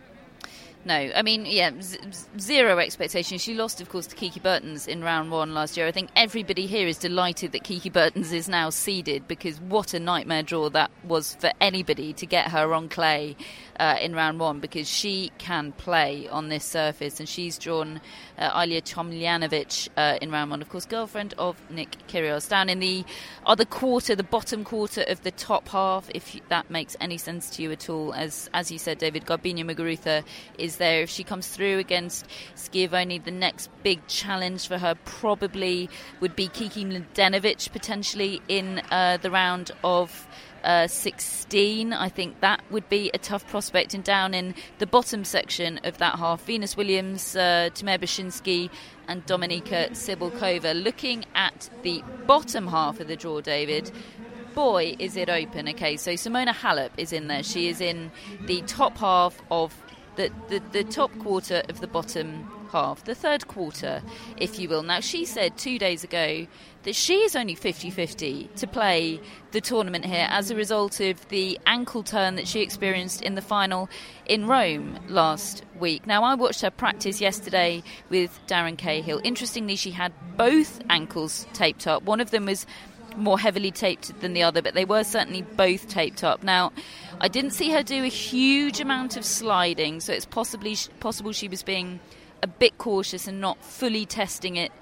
No, I mean, yeah, z- zero expectations. She lost, of course, to Kiki Bertens in round one last year. I think everybody here is delighted that Kiki Bertens is now seeded, because what a nightmare draw that was for anybody to get her on clay uh, in round one, because she can play on this surface, and she's drawn uh, Ilya Tomljanovic uh, in round one, of course, girlfriend of Nick Kyrgios. Down in the other quarter, the bottom quarter of the top half, if that makes any sense to you at all, as as you said, David, Garbiñe Muguruza is there. If she comes through against Schiavone, the next big challenge for her probably would be Kiki Mladenovic, potentially in uh, the round of uh, sixteen. I think that would be a tough prospect. And down in the bottom section of that half, Venus Williams, uh, Timur Bashinsky and Dominika Cibulkova. Looking at the bottom half of the draw, David, boy, is it open. Okay, so Simona Halep is in there. She is in the top half of the, the, the top quarter of the bottom half, the third quarter, if you will. Now, she said two days ago that she is only fifty-fifty to play the tournament here as a result of the ankle turn that she experienced in the final in Rome last week. Now, I watched her practice yesterday with Darren Cahill. Interestingly, she had both ankles taped up. One of them was more heavily taped than the other, but they were certainly both taped up. Now, I didn't see her do a huge amount of sliding, so it's possibly possible she was being a bit cautious and not fully testing it,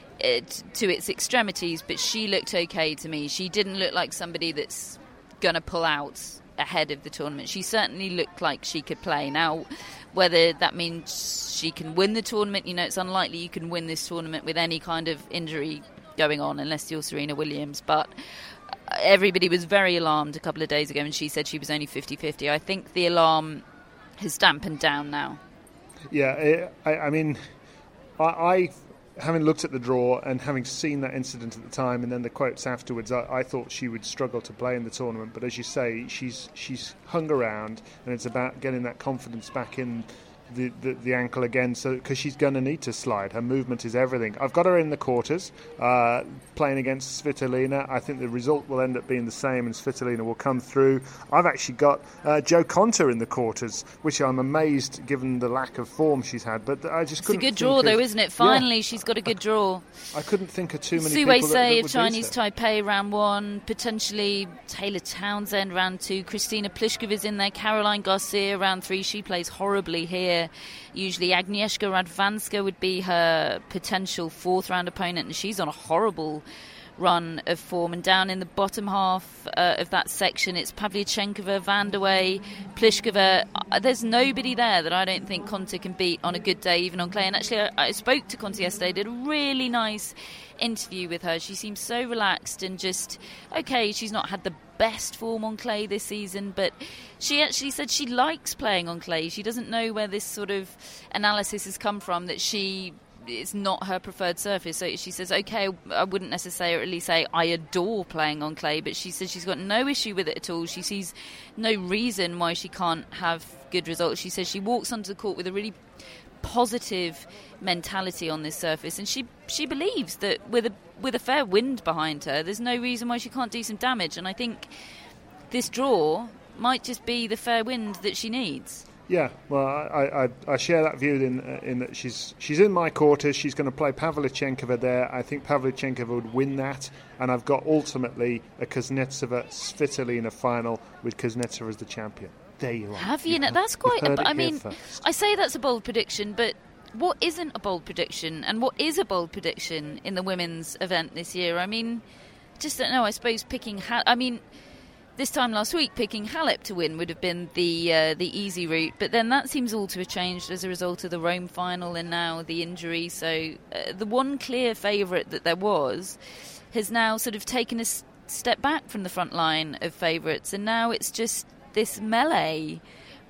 it to its extremities, but she looked okay to me. She didn't look like somebody that's going to pull out ahead of the tournament. She certainly looked like she could play. Now, whether that means she can win the tournament, you know, it's unlikely you can win this tournament with any kind of injury going on unless you're Serena Williams, but everybody was very alarmed a couple of days ago and she said she was only fifty-fifty. I think the alarm has dampened down now. Yeah, I, I mean, I, I, having looked at the draw and having seen that incident at the time and then the quotes afterwards, I, I thought she would struggle to play in the tournament. But as you say, she's she's hung around, and it's about getting that confidence back in the, the, the ankle again, so because she's going to need to slide. Her movement is everything. I've got her in the quarters, uh, playing against Svitolina. I think the result will end up being the same, and Svitolina will come through. I've actually got uh, Jo Konta in the quarters, which I'm amazed given the lack of form she's had. But I just it's couldn't. It's a good think draw, of, though, isn't it? Finally, yeah. she's got a good draw. I couldn't think of too many Su people that, that Weisei would of Chinese so. Taipei round one, potentially Taylor Townsend round two, Kristina Pliskova's in there, Caroline Garcia round three. She plays horribly here. Usually Agnieszka Radwanska would be her potential fourth round opponent, and she's on a horrible run of form. And down in the bottom half uh, of that section, it's Pavlyuchenkova, Van der Wey, Pliskova. Uh, there's nobody there that I don't think Konta can beat on a good day, even on clay. And actually, I, I spoke to Konta yesterday, did a really nice interview with her. She seems so relaxed and just, okay, she's not had the best form on clay this season, but she actually said she likes playing on clay. She doesn't know where this sort of analysis has come from, that she it's not her preferred surface. So she says, okay, I wouldn't necessarily say I adore playing on clay, but she says she's got no issue with it at all. She sees no reason why she can't have good results. She says she walks onto the court with a really positive mentality on this surface, and she she believes that with a with a fair wind behind her, there's no reason why she can't do some damage. And I think this draw might just be the fair wind that she needs. Yeah, well, I, I, I share that view in uh, in that she's she's in my quarters. She's going to play Pavlyuchenkova there. I think Pavlyuchenkova would win that, and I've got ultimately a Kuznetsova-Svitolina final with Kuznetsova as the champion. There you are. Have you? you know, that's quite. A, I mean, first. I say that's a bold prediction, but what isn't a bold prediction, and what is a bold prediction in the women's event this year? I mean, just don't know. I suppose picking. Ha- I mean. This time last week, picking Halep to win would have been the uh, the easy route, but then that seems all to have changed as a result of the Rome final and now the injury. So uh, the one clear favourite that there was has now sort of taken a s- step back from the front line of favourites, and now it's just this melee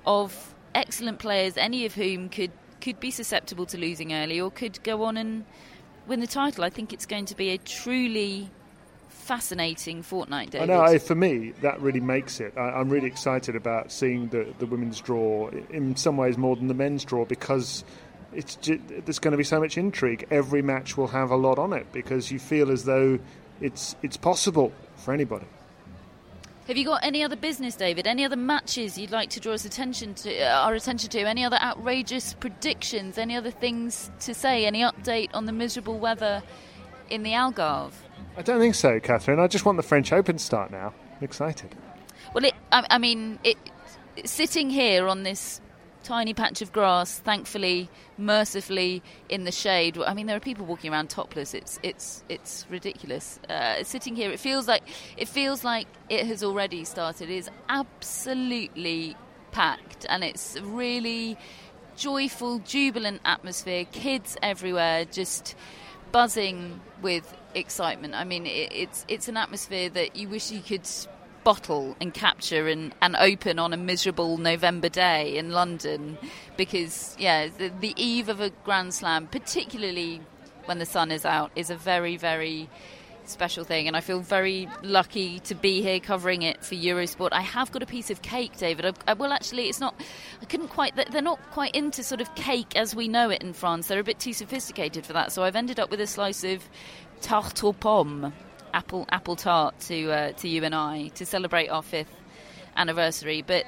of excellent players, any of whom could, could be susceptible to losing early or could go on and win the title. I think it's going to be a truly fascinating fortnight, David. I know, I, for me, that really makes it. I, I'm really excited about seeing the, the women's draw, in some ways more than the men's draw, because it's just, there's going to be so much intrigue. Every match will have a lot on it, because you feel as though it's it's possible for anybody. Have you got any other business, David? Any other matches you'd like to draw us attention to, uh, our attention to? Any other outrageous predictions? Any other things to say? Any update on the miserable weather in the Algarve? I don't think so, Catherine. I just want the French Open to start now. I'm excited. Well, it, I, I mean, it, sitting here on this tiny patch of grass, thankfully, mercifully in the shade. I mean, there are people walking around topless. It's it's it's ridiculous. Uh, sitting here, it feels like it feels like it has already started. It is absolutely packed, and it's a really joyful, jubilant atmosphere. Kids everywhere, just buzzing with excitement. I mean, it, it's it's an atmosphere that you wish you could bottle and capture and, and open on a miserable November day in London, because yeah, the, the eve of a Grand Slam, particularly when the sun is out, is a very, very special thing, and I feel very lucky to be here covering it for Eurosport. I have got a piece of cake, David. I, I well, actually, it's not. I couldn't quite. They're not quite into sort of cake as we know it in France. They're a bit too sophisticated for that. So I've ended up with a slice of tarte aux pommes, apple apple tart to uh, to you and I to celebrate our fifth anniversary. But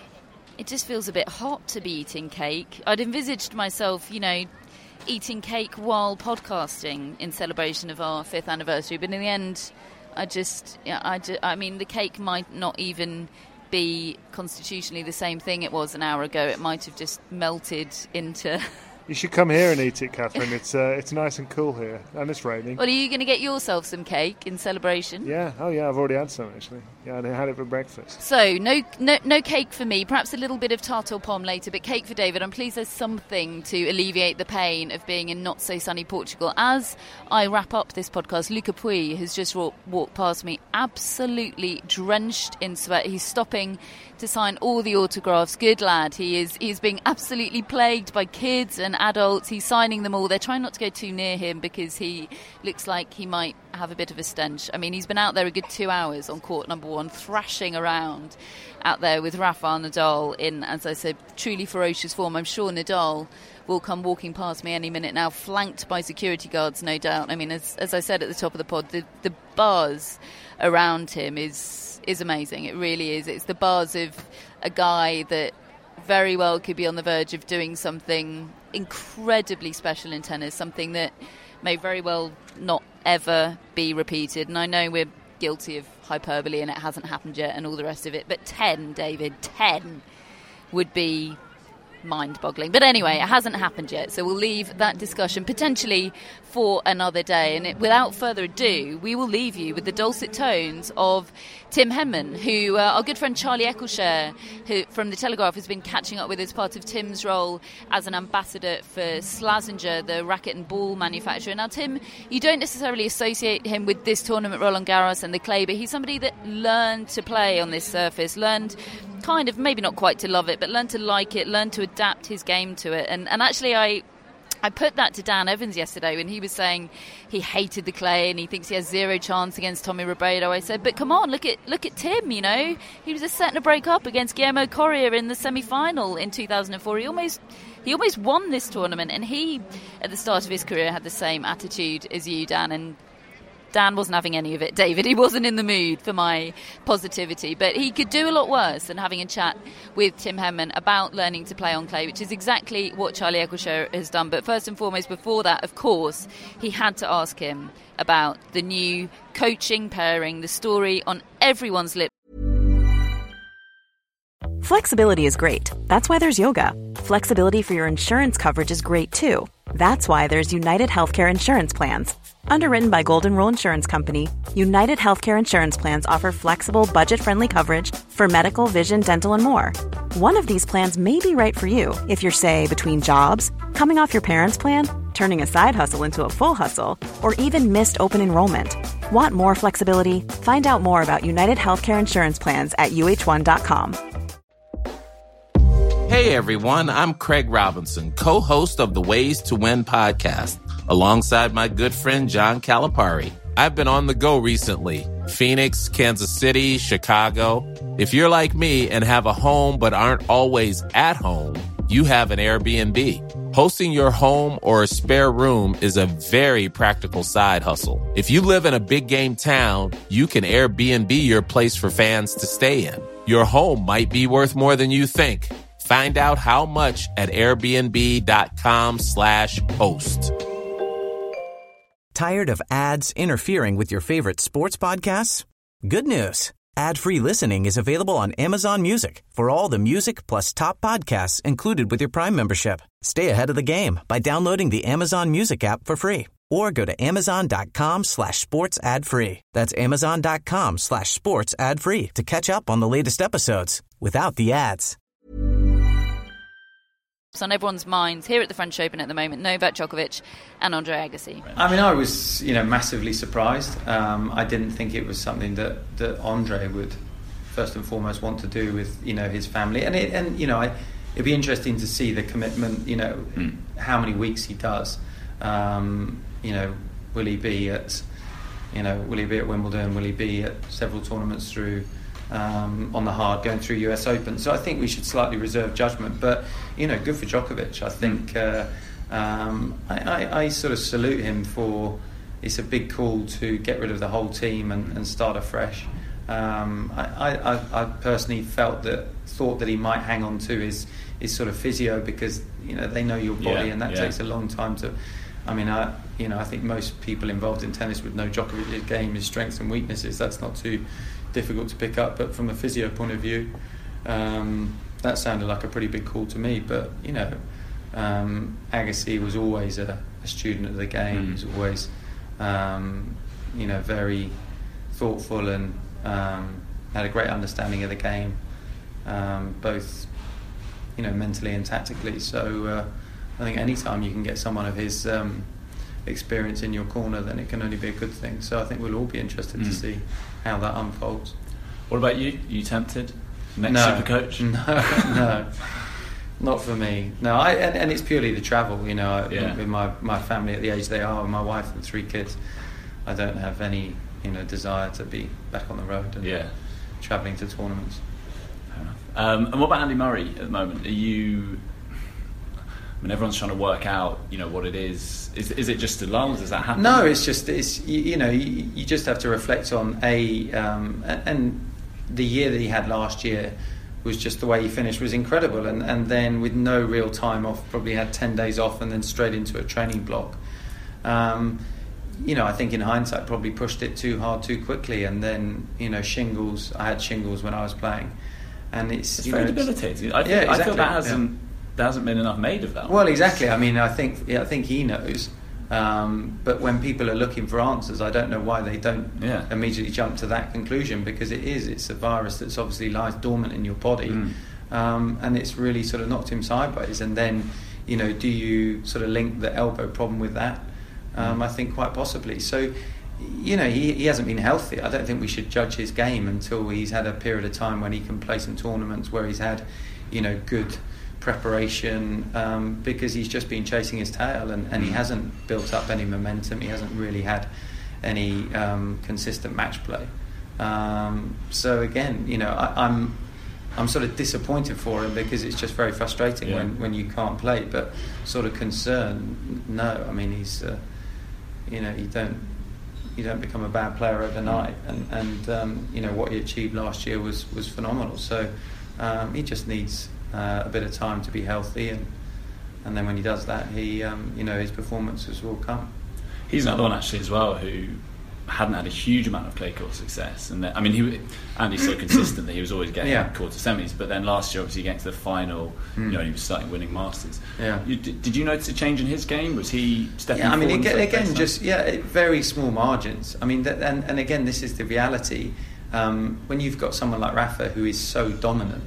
it just feels a bit hot to be eating cake. I'd envisaged myself, you know, eating cake while podcasting in celebration of our fifth anniversary, but in the end, I just, yeah, I, just, I mean, the cake might not even be constitutionally the same thing it was an hour ago. It might have just melted into. You should come here and eat it, Catherine. It's uh, it's nice and cool here, and it's raining. Well, are you going to get yourself some cake in celebration? Yeah. Oh, yeah. I've already had some actually. Yeah, I had it for breakfast. So no, no, no cake for me. Perhaps a little bit of tarte aux pommes later, but cake for David. I'm pleased there's something to alleviate the pain of being in not so sunny Portugal. As I wrap up this podcast, Luca Puig has just walk, walked past me, absolutely drenched in sweat. He's stopping to sign all the autographs. Good lad. He is. He's being absolutely plagued by kids and adults. He's signing them all. They're trying not to go too near him because he looks like he might have a bit of a stench. I mean, he's been out there a good two hours on court number one, thrashing around out there with Rafael Nadal in, as I said, truly ferocious form. I'm sure Nadal will come walking past me any minute now, flanked by security guards, no doubt. I mean, as, as I said at the top of the pod, the, the buzz around him is is amazing. It really is. It's the buzz of a guy that very well could be on the verge of doing something incredibly special in tennis, something that may very well not ever be repeated. And I know we're guilty of hyperbole and it hasn't happened yet and all the rest of it, but ten, David, ten would be mind-boggling. But anyway, it hasn't happened yet, so we'll leave that discussion potentially for another day. And it, without further ado, we will leave you with the dulcet tones of Tim Henman, who uh, our good friend Charlie Eccleshare, who from The Telegraph has been catching up with as part of Tim's role as an ambassador for Slazenger, the racket and ball manufacturer. Now, Tim, you don't necessarily associate him with this tournament, Roland Garros and the clay, but he's somebody that learned to play on this surface, learned kind of, maybe not quite to love it, but learned to like it, learned to adapt his game to it. And, and actually, I I put that to Dan Evans yesterday when he was saying he hated the clay and he thinks he has zero chance against Tommy Robredo. I said, but come on, look at look at Tim, you know. He was just setting a break up against Guillermo Correa in the semi-final in two thousand four. He almost he almost won this tournament, and he, at the start of his career, had the same attitude as you, Dan, and Dan wasn't having any of it, David. He wasn't in the mood for my positivity, but he could do a lot worse than having a chat with Tim Henman about learning to play on clay, which is exactly what Charlie Eccleshare has done. But first and foremost, before that, of course, he had to ask him about the new coaching pairing, the story on everyone's lips. Flexibility is great. That's why there's yoga. Flexibility for your insurance coverage is great too. That's why there's United Healthcare Insurance Plans. Underwritten by Golden Rule Insurance Company, United Healthcare Insurance Plans offer flexible, budget-friendly coverage for medical, vision, dental, and more. One of these plans may be right for you if you're, say, between jobs, coming off your parents' plan, turning a side hustle into a full hustle, or even missed open enrollment. Want more flexibility? Find out more about United Healthcare Insurance Plans at U H one dot com. Hey everyone, I'm Craig Robinson, co-host of the Ways to Win podcast, alongside my good friend John Calipari. I've been on the go recently. Phoenix, Kansas City, Chicago. If you're like me and have a home but aren't always at home, you have an Airbnb. Hosting your home or a spare room is a very practical side hustle. If you live in a big game town, you can Airbnb your place for fans to stay in. Your home might be worth more than you think. Find out how much at airbnb.com slash host. Tired of ads interfering with your favorite sports podcasts? Good news. Ad-free listening is available on Amazon Music for all the music plus top podcasts included with your Prime membership. Stay ahead of the game by downloading the Amazon Music app for free or go to amazon.com slash sports ad free. That's amazon.com slash sports ad free to catch up on the latest episodes without the ads. On everyone's minds here at the French Open at the moment, Novak Djokovic and Andre Agassi. I mean, I was, you know, massively surprised. Um, I didn't think it was something that, that Andre would first and foremost want to do with, you know, his family. And it, and you know, I, it'd be interesting to see the commitment. You know, mm. how many weeks he does. Um, you know, will he be at you know, will he be at Wimbledon? Will he be at several tournaments through um, on the hard, going through U S Open? So I think we should slightly reserve judgment. But, you know, good for Djokovic. I think uh, um, I, I, I sort of salute him for, it's a big call to get rid of the whole team and, and start afresh. Um, I, I, I personally felt that, thought that he might hang on to his, his sort of physio, because, you know, they know your body, yeah, and that yeah. takes a long time to... I mean, I, you know, I think most people involved in tennis would know Djokovic's game, his strengths and weaknesses. That's not too difficult to pick up. But from a physio point of view, um, that sounded like a pretty big call to me. But, you know, um, Agassi was always a, a student of the game. Mm. He was always, um, you know, very thoughtful and um, had a great understanding of the game, um, both, you know, mentally and tactically. So... Uh, I think any time you can get someone of his um, experience in your corner, then it can only be a good thing. So I think we'll all be interested mm. to see how that unfolds. What about you? Are you tempted? Next no, super coach? No, no, not for me. No, I, and, and it's purely the travel. You know, yeah. with my, my family at the age they are, with my wife and three kids, I don't have any, you know, desire to be back on the road and yeah. travelling to tournaments. Fair enough. Um, and what about Andy Murray at the moment? Are you... I mean, everyone's trying to work out, you know, what it is. Is is it just a lull? Does that happen? No, it's just it's you, you know you, you just have to reflect on a um, and the year that he had last year was just the way he finished was incredible, and and then with no real time off, probably had ten days off, and then straight into a training block. Um, you know, I think in hindsight probably pushed it too hard too quickly, and then you know shingles. I had shingles when I was playing, and it's, it's you very know, debilitating. I, yeah, exactly. I feel that hasn't. Yeah. There hasn't been enough made of that. Well, exactly. I mean, I think yeah, I think he knows. Um, but when people are looking for answers, I don't know why they don't yeah. immediately jump to that conclusion, because it is. It's a virus that's obviously lies dormant in your body, mm. um, and it's really sort of knocked him sideways. And then, you know, do you sort of link the elbow problem with that? Um, mm. I think quite possibly. So, you know, he, he hasn't been healthy. I don't think we should judge his game until he's had a period of time when he can play some tournaments where he's had, you know, good preparation, um, because he's just been chasing his tail, and, and he hasn't built up any momentum. He hasn't really had any um, consistent match play. Um, so again, you know, I, I'm I'm sort of disappointed for him, because it's just very frustrating yeah. when, when you can't play. But sort of concern, no. I mean, he's uh, you know, you don't you don't become a bad player overnight, and and um, you know what he achieved last year was was phenomenal. So um, he just needs Uh, a bit of time to be healthy, and and then when he does that, he um, you know his performances will come. He's another one actually as well who hadn't had a huge amount of clay court success, and then, I mean he Andy's so consistent that he was always getting yeah. quarter semis, but then last year obviously getting to the final, mm. you know, he was starting winning Masters. Yeah. You, did, did you notice a change in his game? Was he stepping? Yeah, I mean forward again, again just yeah, very small margins. I mean, that, and and again, this is the reality. Um, when you've got someone like Rafa who is so dominant.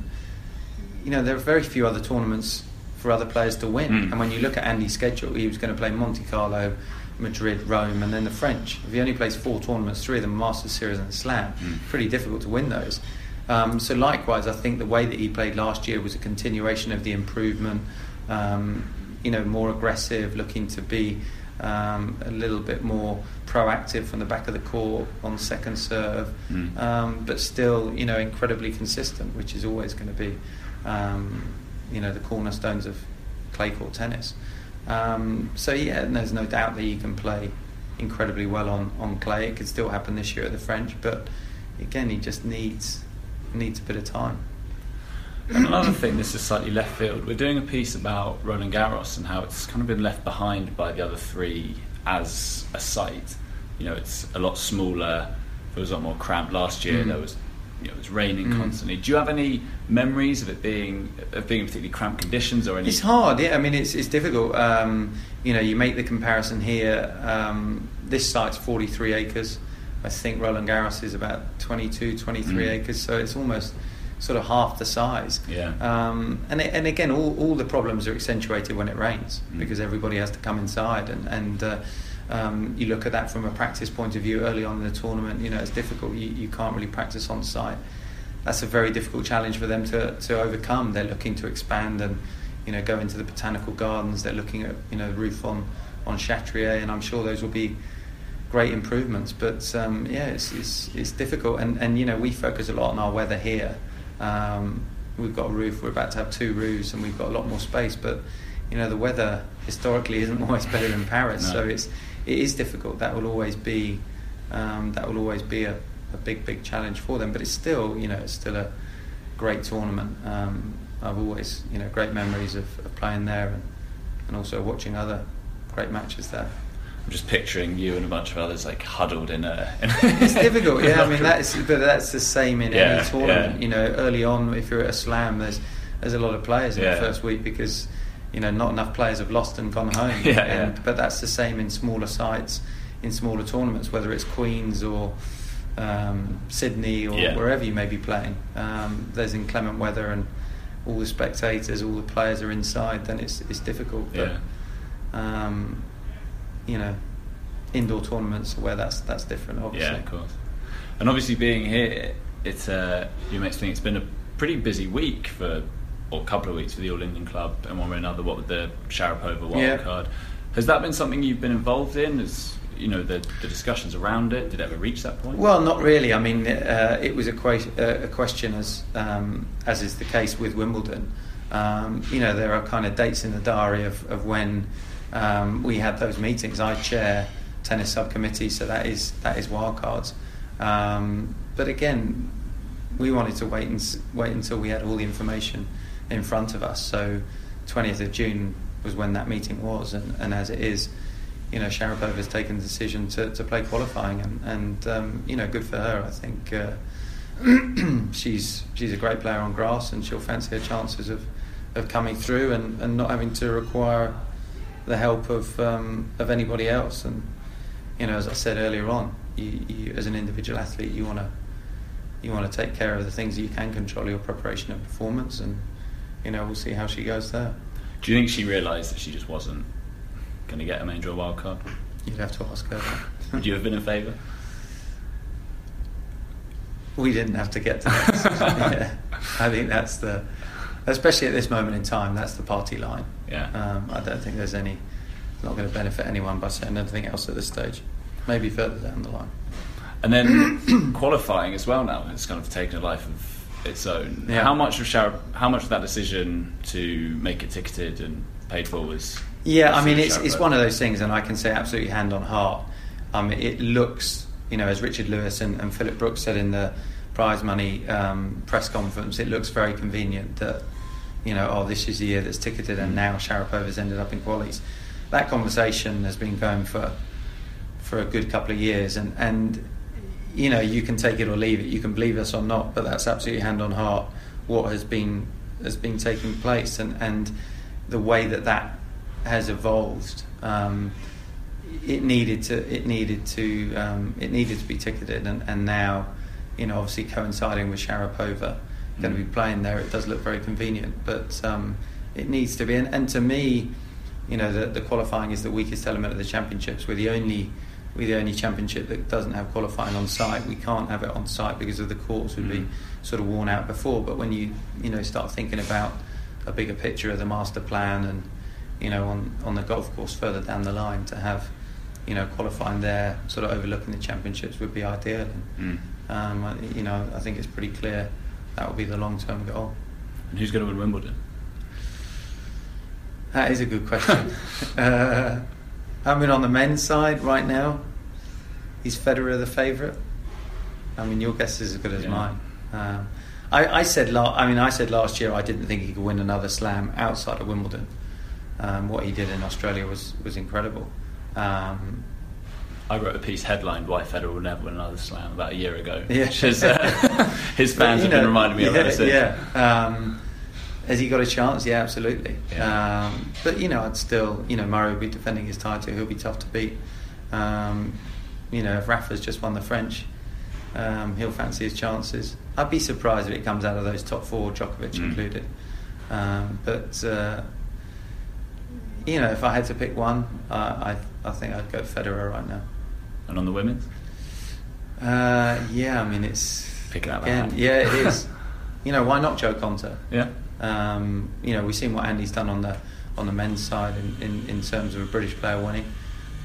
You know, there are very few other tournaments for other players to win. Mm. And when you look at Andy's schedule, he was going to play Monte Carlo, Madrid, Rome, and then the French. If he only plays four tournaments, three of them Masters Series and Slam, mm. pretty difficult to win those. Um, so likewise, I think the way that he played last year was a continuation of the improvement. Um, you know, more aggressive, looking to be um, a little bit more proactive from the back of the court on second serve, mm. um, but still, you know, incredibly consistent, which is always going to be. Um, you know, the cornerstones of clay court tennis. Um, so yeah, and there's no doubt that he can play incredibly well on, on clay. It could still happen this year at the French, but again, he just needs needs a bit of time. And another thing, this is slightly left field. We're doing a piece about Roland Garros and how it's kind of been left behind by the other three as a site. You know, it's a lot smaller. There was a lot more cramped last year. Mm. There was. You know, it was raining mm. constantly. Do you have any memories of it being of being in particularly cramped conditions or any? It's hard, yeah. I mean, it's it's difficult. Um, you know, you make the comparison here. Um, this site's forty-three acres. I think Roland Garros is about twenty-two, twenty-three mm. acres. So it's almost sort of half the size. Yeah. Um, and and again, all all the problems are accentuated when it rains mm. because everybody has to come inside and and. Uh, Um, you look at that from a practice point of view early on in the tournament, you know, it's difficult. You, you can't really practice on site. That's a very difficult challenge for them to, to overcome. They're looking to expand and, you know, go into the botanical gardens. They're looking at, you know, the roof on, on Chatrier, and I'm sure those will be great improvements. But um, yeah, it's, it's it's difficult, and and you know we focus a lot on our weather here. Um, we've got a roof. We're about to have two roofs, and we've got a lot more space. But you know the weather historically isn't always better in Paris, no. so it's it is difficult. That will always be um, that will always be a, a big big challenge for them. But it's still you know it's still a great tournament. Um, I've always you know great memories of, of playing there, and, and also watching other great matches there. I'm just picturing you and a bunch of others like huddled in a. In it's difficult, yeah. I mean, that's but that's the same in yeah, any tournament. Yeah. You know, early on, if you're at a slam, there's there's a lot of players in yeah. the first week because you know not enough players have lost and gone home. yeah, and, yeah. But that's the same in smaller sites, in smaller tournaments, whether it's Queen's or um, Sydney or yeah. wherever you may be playing. Um, there's inclement weather and all the spectators, all the players are inside. Then it's it's difficult. But, yeah. Um, you know, indoor tournaments where that's that's different, obviously. Yeah, of course. And obviously, being here, it's uh, you may think it's been a pretty busy week for, or a couple of weeks for the All England Club, and one way or another, what with the Sharapova wild yeah. card. Has that been something you've been involved in? As you know, the, the discussions around it, did it ever reach that point? Well, not really. I mean, uh, it was a, que- uh, a question, as um, as is the case with Wimbledon. Um, you know, there are kind of dates in the diary of, of when. Um, we had those meetings. I chair tennis subcommittee, so that is that is wildcards. Um, but again, we wanted to wait and wait until we had all the information in front of us. So, twentieth of June was when that meeting was, and, and as it is, you know, Sharapova has taken the decision to, to play qualifying, and, and um, you know, good for her. I think uh, she's she's a great player on grass, and she'll fancy her chances of, of coming through and, and not having to require the help of um, of anybody else. And you know, as I said earlier on, you, you as an individual athlete, you want to you want to take care of the things that you can control, your preparation and performance, and you know, we'll see how she goes there. Do you think she realised that she just wasn't going to get a main draw wild card? You'd have to ask her. Would you have been in favour? We didn't have to get to that. yeah. I think that's the, especially at this moment in time, that's the party line. Yeah. Um, I don't think there's any, it's not going to benefit anyone by saying anything else at this stage. Maybe further down the line. And then qualifying as well now, it's kind of taken a life of its own. Yeah. How much of Shara, how much of that decision to make it ticketed and paid for was? Yeah, I mean, it's it's one of those things, and I can say absolutely hand on heart. Um, it looks, you know, as Richard Lewis and, and Philip Brooks said in the prize money um, press conference, it looks very convenient that, you know, oh, this is the year that's ticketed, and now Sharapova's ended up in qualies. That conversation has been going for for a good couple of years, and, and you know, you can take it or leave it, you can believe us or not, but that's absolutely hand on heart what has been has been taking place, and, and the way that that has evolved. Um, it needed to it needed to um, it needed to be ticketed, and, and now, you know, obviously coinciding with Sharapova going to be playing there, it does look very convenient, but um, it needs to be. And, and to me, you know, the, the qualifying is the weakest element of the championships. We're the only we're the only championship that doesn't have qualifying on site. We can't have it on site because of the courts would be sort of worn out before. But when you you know start thinking about a bigger picture of the master plan, and you know on on the golf course further down the line, to have you know qualifying there, sort of overlooking the championships, would be ideal. And mm. um, you know, I think it's pretty clear that will be the long-term goal. And who's going to win Wimbledon? That is a good question. uh, I mean, on the men's side right now, is Federer the favourite? I mean, your guess is as good as yeah. mine. Um, I, I said, la- I mean, I said last year I didn't think he could win another Slam outside of Wimbledon. Um, what he did in Australia was was incredible. Um, I wrote a piece headlined "Why Federer Will Never Win Another Slam" about a year ago. Yeah, which is, uh, his fans have know, been reminding me yeah, of that since. Yeah. Um, has he got a chance? Yeah, absolutely. Yeah. Um, but you know, I'd still, you know, Murray will be defending his title. He'll be tough to beat. Um, you know, if Rafa's just won the French, um, he'll fancy his chances. I'd be surprised if it comes out of those top four, Djokovic mm. included. Um, but uh, you know, if I had to pick one, uh, I I think I'd go Federer right now. And on the women's? Uh, yeah, I mean, it's picking up again, that. Yeah, it is. You know, why not Jo Konta? Yeah. Um, you know, we've seen what Andy's done on the on the men's side in, in, in terms of a British player winning.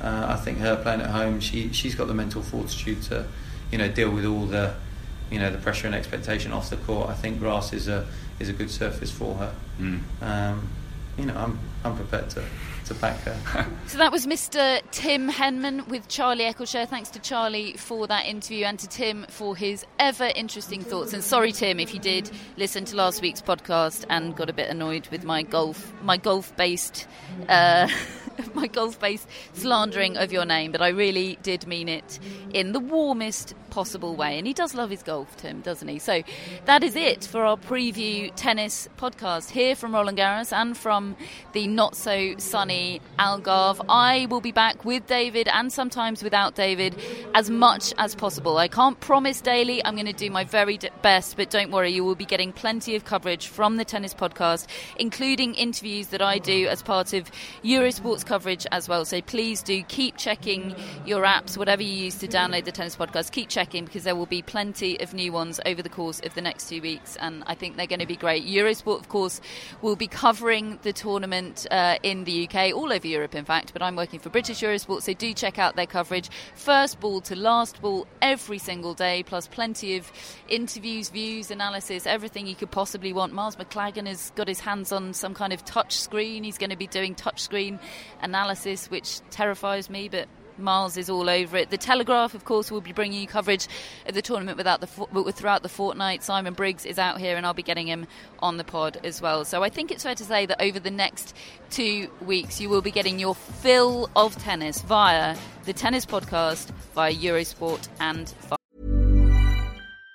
Uh, I think her playing at home, she she's got the mental fortitude to, you know, deal with all the, you know, the pressure and expectation off the court. I think grass is a is a good surface for her. Mm. Um, you know, I'm I'm prepared to. to back her. So that was Mister Tim Henman with Charlie Eccleshare. Thanks to Charlie for that interview and to Tim for his ever interesting thoughts. And sorry, Tim, if you did listen to last week's podcast and got a bit annoyed with my golf, my golf-based, uh, my golf-based slandering of your name, but I really did mean it in the warmest possible way. And he does love his golf, Tim, doesn't he? So that is it for our preview tennis podcast here from Roland Garros and from the not so sunny Algarve. I will be back with David and sometimes without David as much as possible. I can't promise daily. I'm going to do my very best, but don't worry, you will be getting plenty of coverage from the tennis podcast, including interviews that I do as part of Eurosport's coverage as well. So please do keep checking your apps, whatever you use to download the tennis podcast. Keep checking, because there will be plenty of new ones over the course of the next two weeks, and I think they're going to be great. Eurosport, of course, will be covering the tournament uh, in the U K, all over Europe in fact, but I'm working for British Eurosport, so do check out their coverage first ball to last ball every single day, plus plenty of interviews, views, analysis, everything you could possibly want. Miles McLagan has got his hands on some kind of touch screen. He's going to be doing touch screen analysis, which terrifies me, but Miles is all over it. The Telegraph, of course, will be bringing you coverage of the tournament without the fo- throughout the fortnight. Simon Briggs is out here and I'll be getting him on the pod as well. So I think it's fair to say that over the next two weeks you will be getting your fill of tennis via the tennis podcast, via Eurosport and via...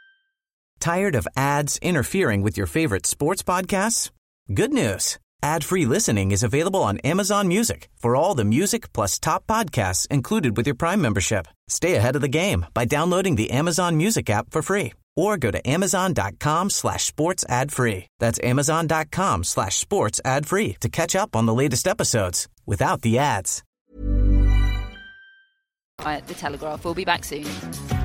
Tired of ads interfering with your favorite sports podcasts? Good news. Ad-free listening is available on Amazon Music for all the music plus top podcasts included with your Prime membership. Stay ahead of the game by downloading the Amazon Music app for free or go to amazon.com slash sports ad free. That's amazon.com slash sports ad free to catch up on the latest episodes without the ads. The Telegraph will be back soon.